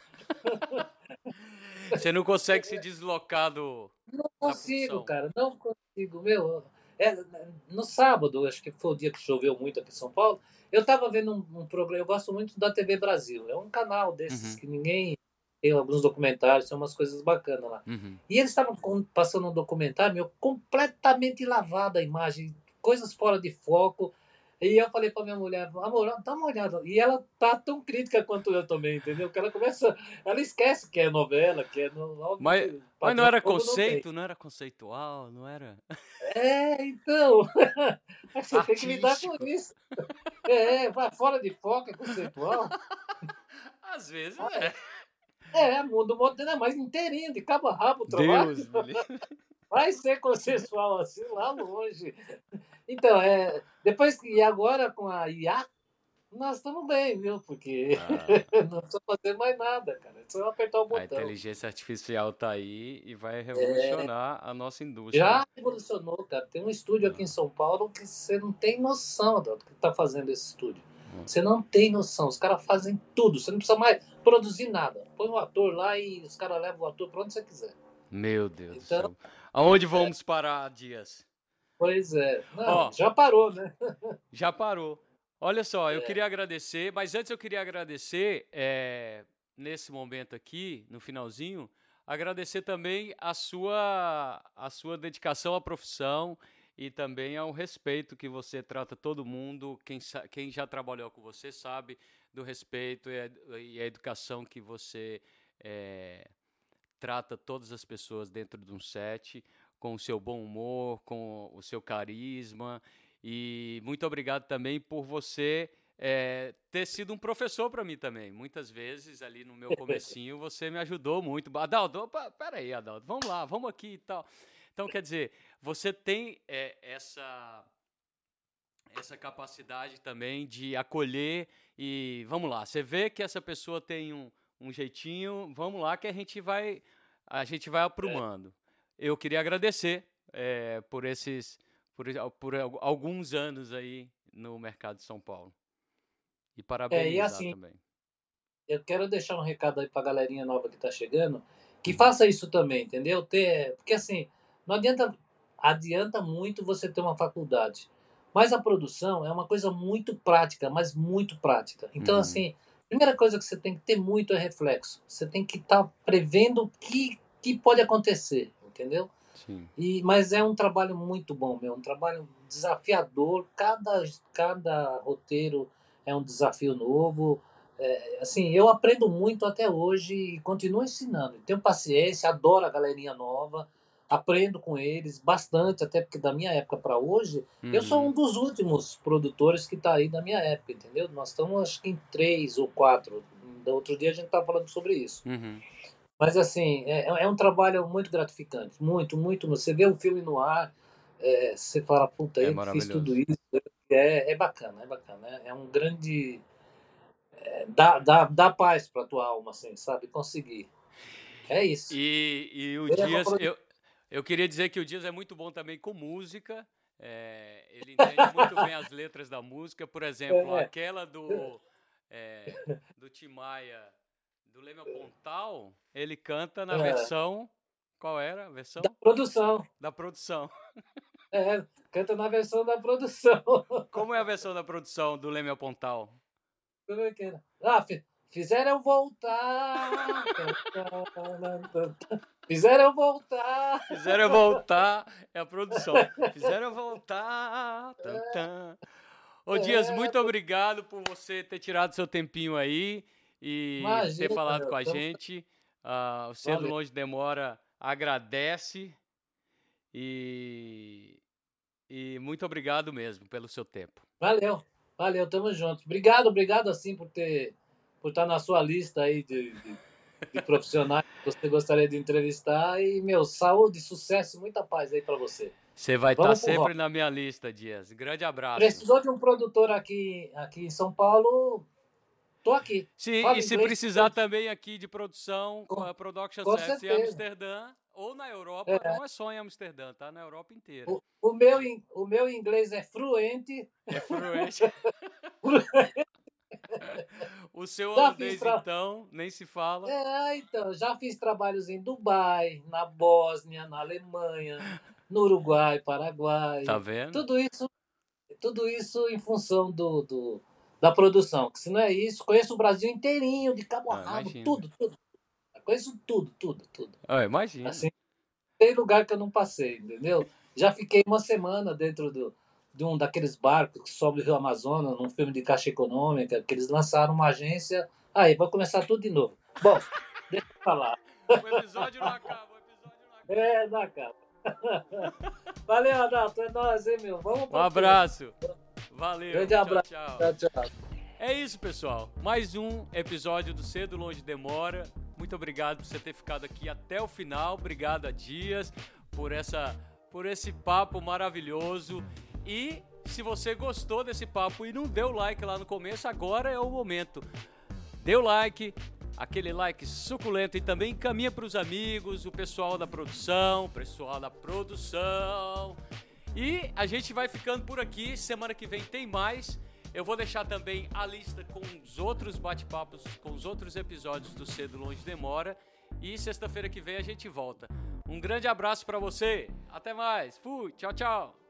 [SPEAKER 1] Você não consegue se deslocar
[SPEAKER 2] Não
[SPEAKER 1] da
[SPEAKER 2] consigo,
[SPEAKER 1] função.
[SPEAKER 2] cara, não consigo. Meu, é, no sábado, acho que foi o dia que choveu muito aqui em São Paulo, eu estava vendo um programa, eu gosto muito da TV Brasil, é um canal desses
[SPEAKER 1] Uhum,
[SPEAKER 2] que ninguém tem alguns documentários, são umas coisas bacanas lá.
[SPEAKER 1] uhum.
[SPEAKER 2] E eles estavam passando um documentário, meu, completamente lavada a imagem, coisas fora de foco. E eu falei para minha mulher, amor, dá uma olhada. E ela tá tão crítica quanto eu também, entendeu? Porque ela esquece que é novela, que é óbvio
[SPEAKER 1] Mas,
[SPEAKER 2] que
[SPEAKER 1] mas não
[SPEAKER 2] padrão
[SPEAKER 1] era
[SPEAKER 2] novo não tem.
[SPEAKER 1] conceito, não era conceitual, não era
[SPEAKER 2] Então, você tem que lidar com
[SPEAKER 1] artístico.
[SPEAKER 2] isso. Vai fora de foco, é conceitual.
[SPEAKER 1] Às vezes
[SPEAKER 2] Ah,
[SPEAKER 1] é.
[SPEAKER 2] mundo moderno é mais inteirinho, de cabo a rabo o trabalho.
[SPEAKER 1] Deus, me livre.
[SPEAKER 2] Vai ser consensual assim lá longe. Então, depois que e agora com a IA, nós estamos bem, viu? Porque
[SPEAKER 1] Ah,
[SPEAKER 2] não precisa fazer mais nada, cara. É só apertar o
[SPEAKER 1] a
[SPEAKER 2] botão.
[SPEAKER 1] inteligência artificial tá aí e vai revolucionar a nossa indústria.
[SPEAKER 2] Já revolucionou, cara. Tem um estúdio aqui em
[SPEAKER 1] Ah,
[SPEAKER 2] São Paulo que você não tem noção do que está fazendo esse estúdio.
[SPEAKER 1] ah.
[SPEAKER 2] Você não tem noção. Os caras fazem tudo. Você não precisa mais produzir nada. Põe um ator lá e os caras levam o ator para onde você quiser.
[SPEAKER 1] Meu Deus do
[SPEAKER 2] Então,
[SPEAKER 1] céu. Aonde vamos parar, Dias?
[SPEAKER 2] pois é. Não,
[SPEAKER 1] Ó,
[SPEAKER 2] já parou, né?
[SPEAKER 1] já parou. Olha só, eu
[SPEAKER 2] É.
[SPEAKER 1] queria agradecer, mas antes eu queria agradecer, nesse momento aqui, no finalzinho, agradecer também a sua dedicação à profissão e também ao respeito que você trata todo mundo. Quem já trabalhou com você sabe do respeito e a educação que você trata todas as pessoas dentro de um set, com o seu bom humor, com o seu carisma. E muito obrigado também por você ter sido um professor para mim também. Muitas vezes, ali no meu comecinho, você me ajudou muito. Adalto, peraí, Adalto, vamos lá, vamos aqui e tal. Então, quer dizer, você tem essa capacidade também de acolher e, vamos lá, você vê que essa pessoa tem um jeitinho, vamos lá que a gente vai aprumando. Eu queria agradecer por alguns anos aí no mercado de São Paulo. E parabenizar
[SPEAKER 2] e assim,
[SPEAKER 1] também.
[SPEAKER 2] Eu quero deixar um recado aí para a galerinha nova que está chegando, que faça isso também, entendeu? Porque assim, não adianta muito você ter uma faculdade, mas a produção é uma coisa muito prática, mas muito prática. Então, assim, a primeira coisa que você tem que ter muito é reflexo. Você tem que estar prevendo o que pode acontecer, entendeu?
[SPEAKER 1] Sim.
[SPEAKER 2] Mas é um trabalho muito bom, um trabalho desafiador. Cada roteiro é um desafio novo. Assim, eu aprendo muito até hoje e continuo ensinando. Tenho paciência, adoro a galerinha nova, aprendo com eles bastante, até porque da minha época para hoje, eu sou um dos últimos produtores que está aí da minha época, entendeu? Nós estamos, acho que, em 3 ou 4. Outro dia a gente estava falando sobre isso. Mas, assim, é um trabalho muito gratificante. Muito, muito. Você vê um filme no ar, você fala, puta, eu fiz tudo isso. É bacana, é bacana. É um grande... Dá paz para a tua alma, assim, sabe? Conseguir. É isso.
[SPEAKER 1] E o Dias... Eu queria dizer que o Dias é muito bom também com música. Ele entende muito bem as letras da música. Por exemplo, aquela do Tim Maia... do Leme Pontal, ele canta na versão... Qual era a versão?
[SPEAKER 2] Da produção.
[SPEAKER 1] Da produção.
[SPEAKER 2] Canta na versão da produção.
[SPEAKER 1] Como é a versão da produção do Leme Pontal?
[SPEAKER 2] Como é que era? Fizeram eu voltar. Fizeram eu voltar.
[SPEAKER 1] Fizeram eu voltar. É a produção. Fizeram eu voltar. Ô, Dias, muito obrigado por você ter tirado seu tempinho aí e ter falado com a gente. O Cedo Longe Demora agradece e muito obrigado mesmo pelo seu tempo.
[SPEAKER 2] Valeu, tamo junto. Obrigado assim por estar na sua lista aí de profissionais que você gostaria de entrevistar e, saúde, sucesso e muita paz aí para você.
[SPEAKER 1] Você vai estar sempre na minha lista, Dias. Grande abraço.
[SPEAKER 2] Precisou de um produtor aqui em São Paulo... Tô aqui.
[SPEAKER 1] Sim, e se precisar também aqui de produção, com a Production Service em Amsterdã ou na Europa, não é só em Amsterdã, tá? Na Europa inteira.
[SPEAKER 2] O meu inglês é fluente.
[SPEAKER 1] É fluente. O seu holandês, então, nem se fala.
[SPEAKER 2] Então, já fiz trabalhos em Dubai, na Bósnia, na Alemanha, no Uruguai, Paraguai.
[SPEAKER 1] Tá vendo?
[SPEAKER 2] Tudo isso em função da produção, que se não é isso, conheço o Brasil inteirinho, de cabo a rabo, tudo. Conheço tudo.
[SPEAKER 1] Imagina.
[SPEAKER 2] Assim, tem lugar que eu não passei, entendeu? Já fiquei uma semana dentro de um daqueles barcos que sobe o Rio Amazonas, num filme de Caixa Econômica, que eles lançaram uma agência. Aí, vai começar tudo de novo. Bom, deixa eu falar.
[SPEAKER 1] O episódio não acaba,
[SPEAKER 2] não acaba. Valeu, Adalto, é nóis, hein, meu? Vamos
[SPEAKER 1] um abraço. Valeu.
[SPEAKER 2] Grande abraço.
[SPEAKER 1] Tchau. É isso, pessoal. Mais um episódio do Cedo Longe Demora. Muito obrigado por você ter ficado aqui até o final. Obrigado a Dias por esse papo maravilhoso. E se você gostou desse papo e não deu like lá no começo, agora é o momento. Dê o like, aquele like suculento, e também encaminha para os amigos, o pessoal da produção. E a gente vai ficando por aqui. Semana que vem tem mais. Eu vou deixar também a lista com os outros bate-papos, com os outros episódios do Cedo Longe Demora. E sexta-feira que vem a gente volta. Um grande abraço para você. Até mais. Fui. Tchau.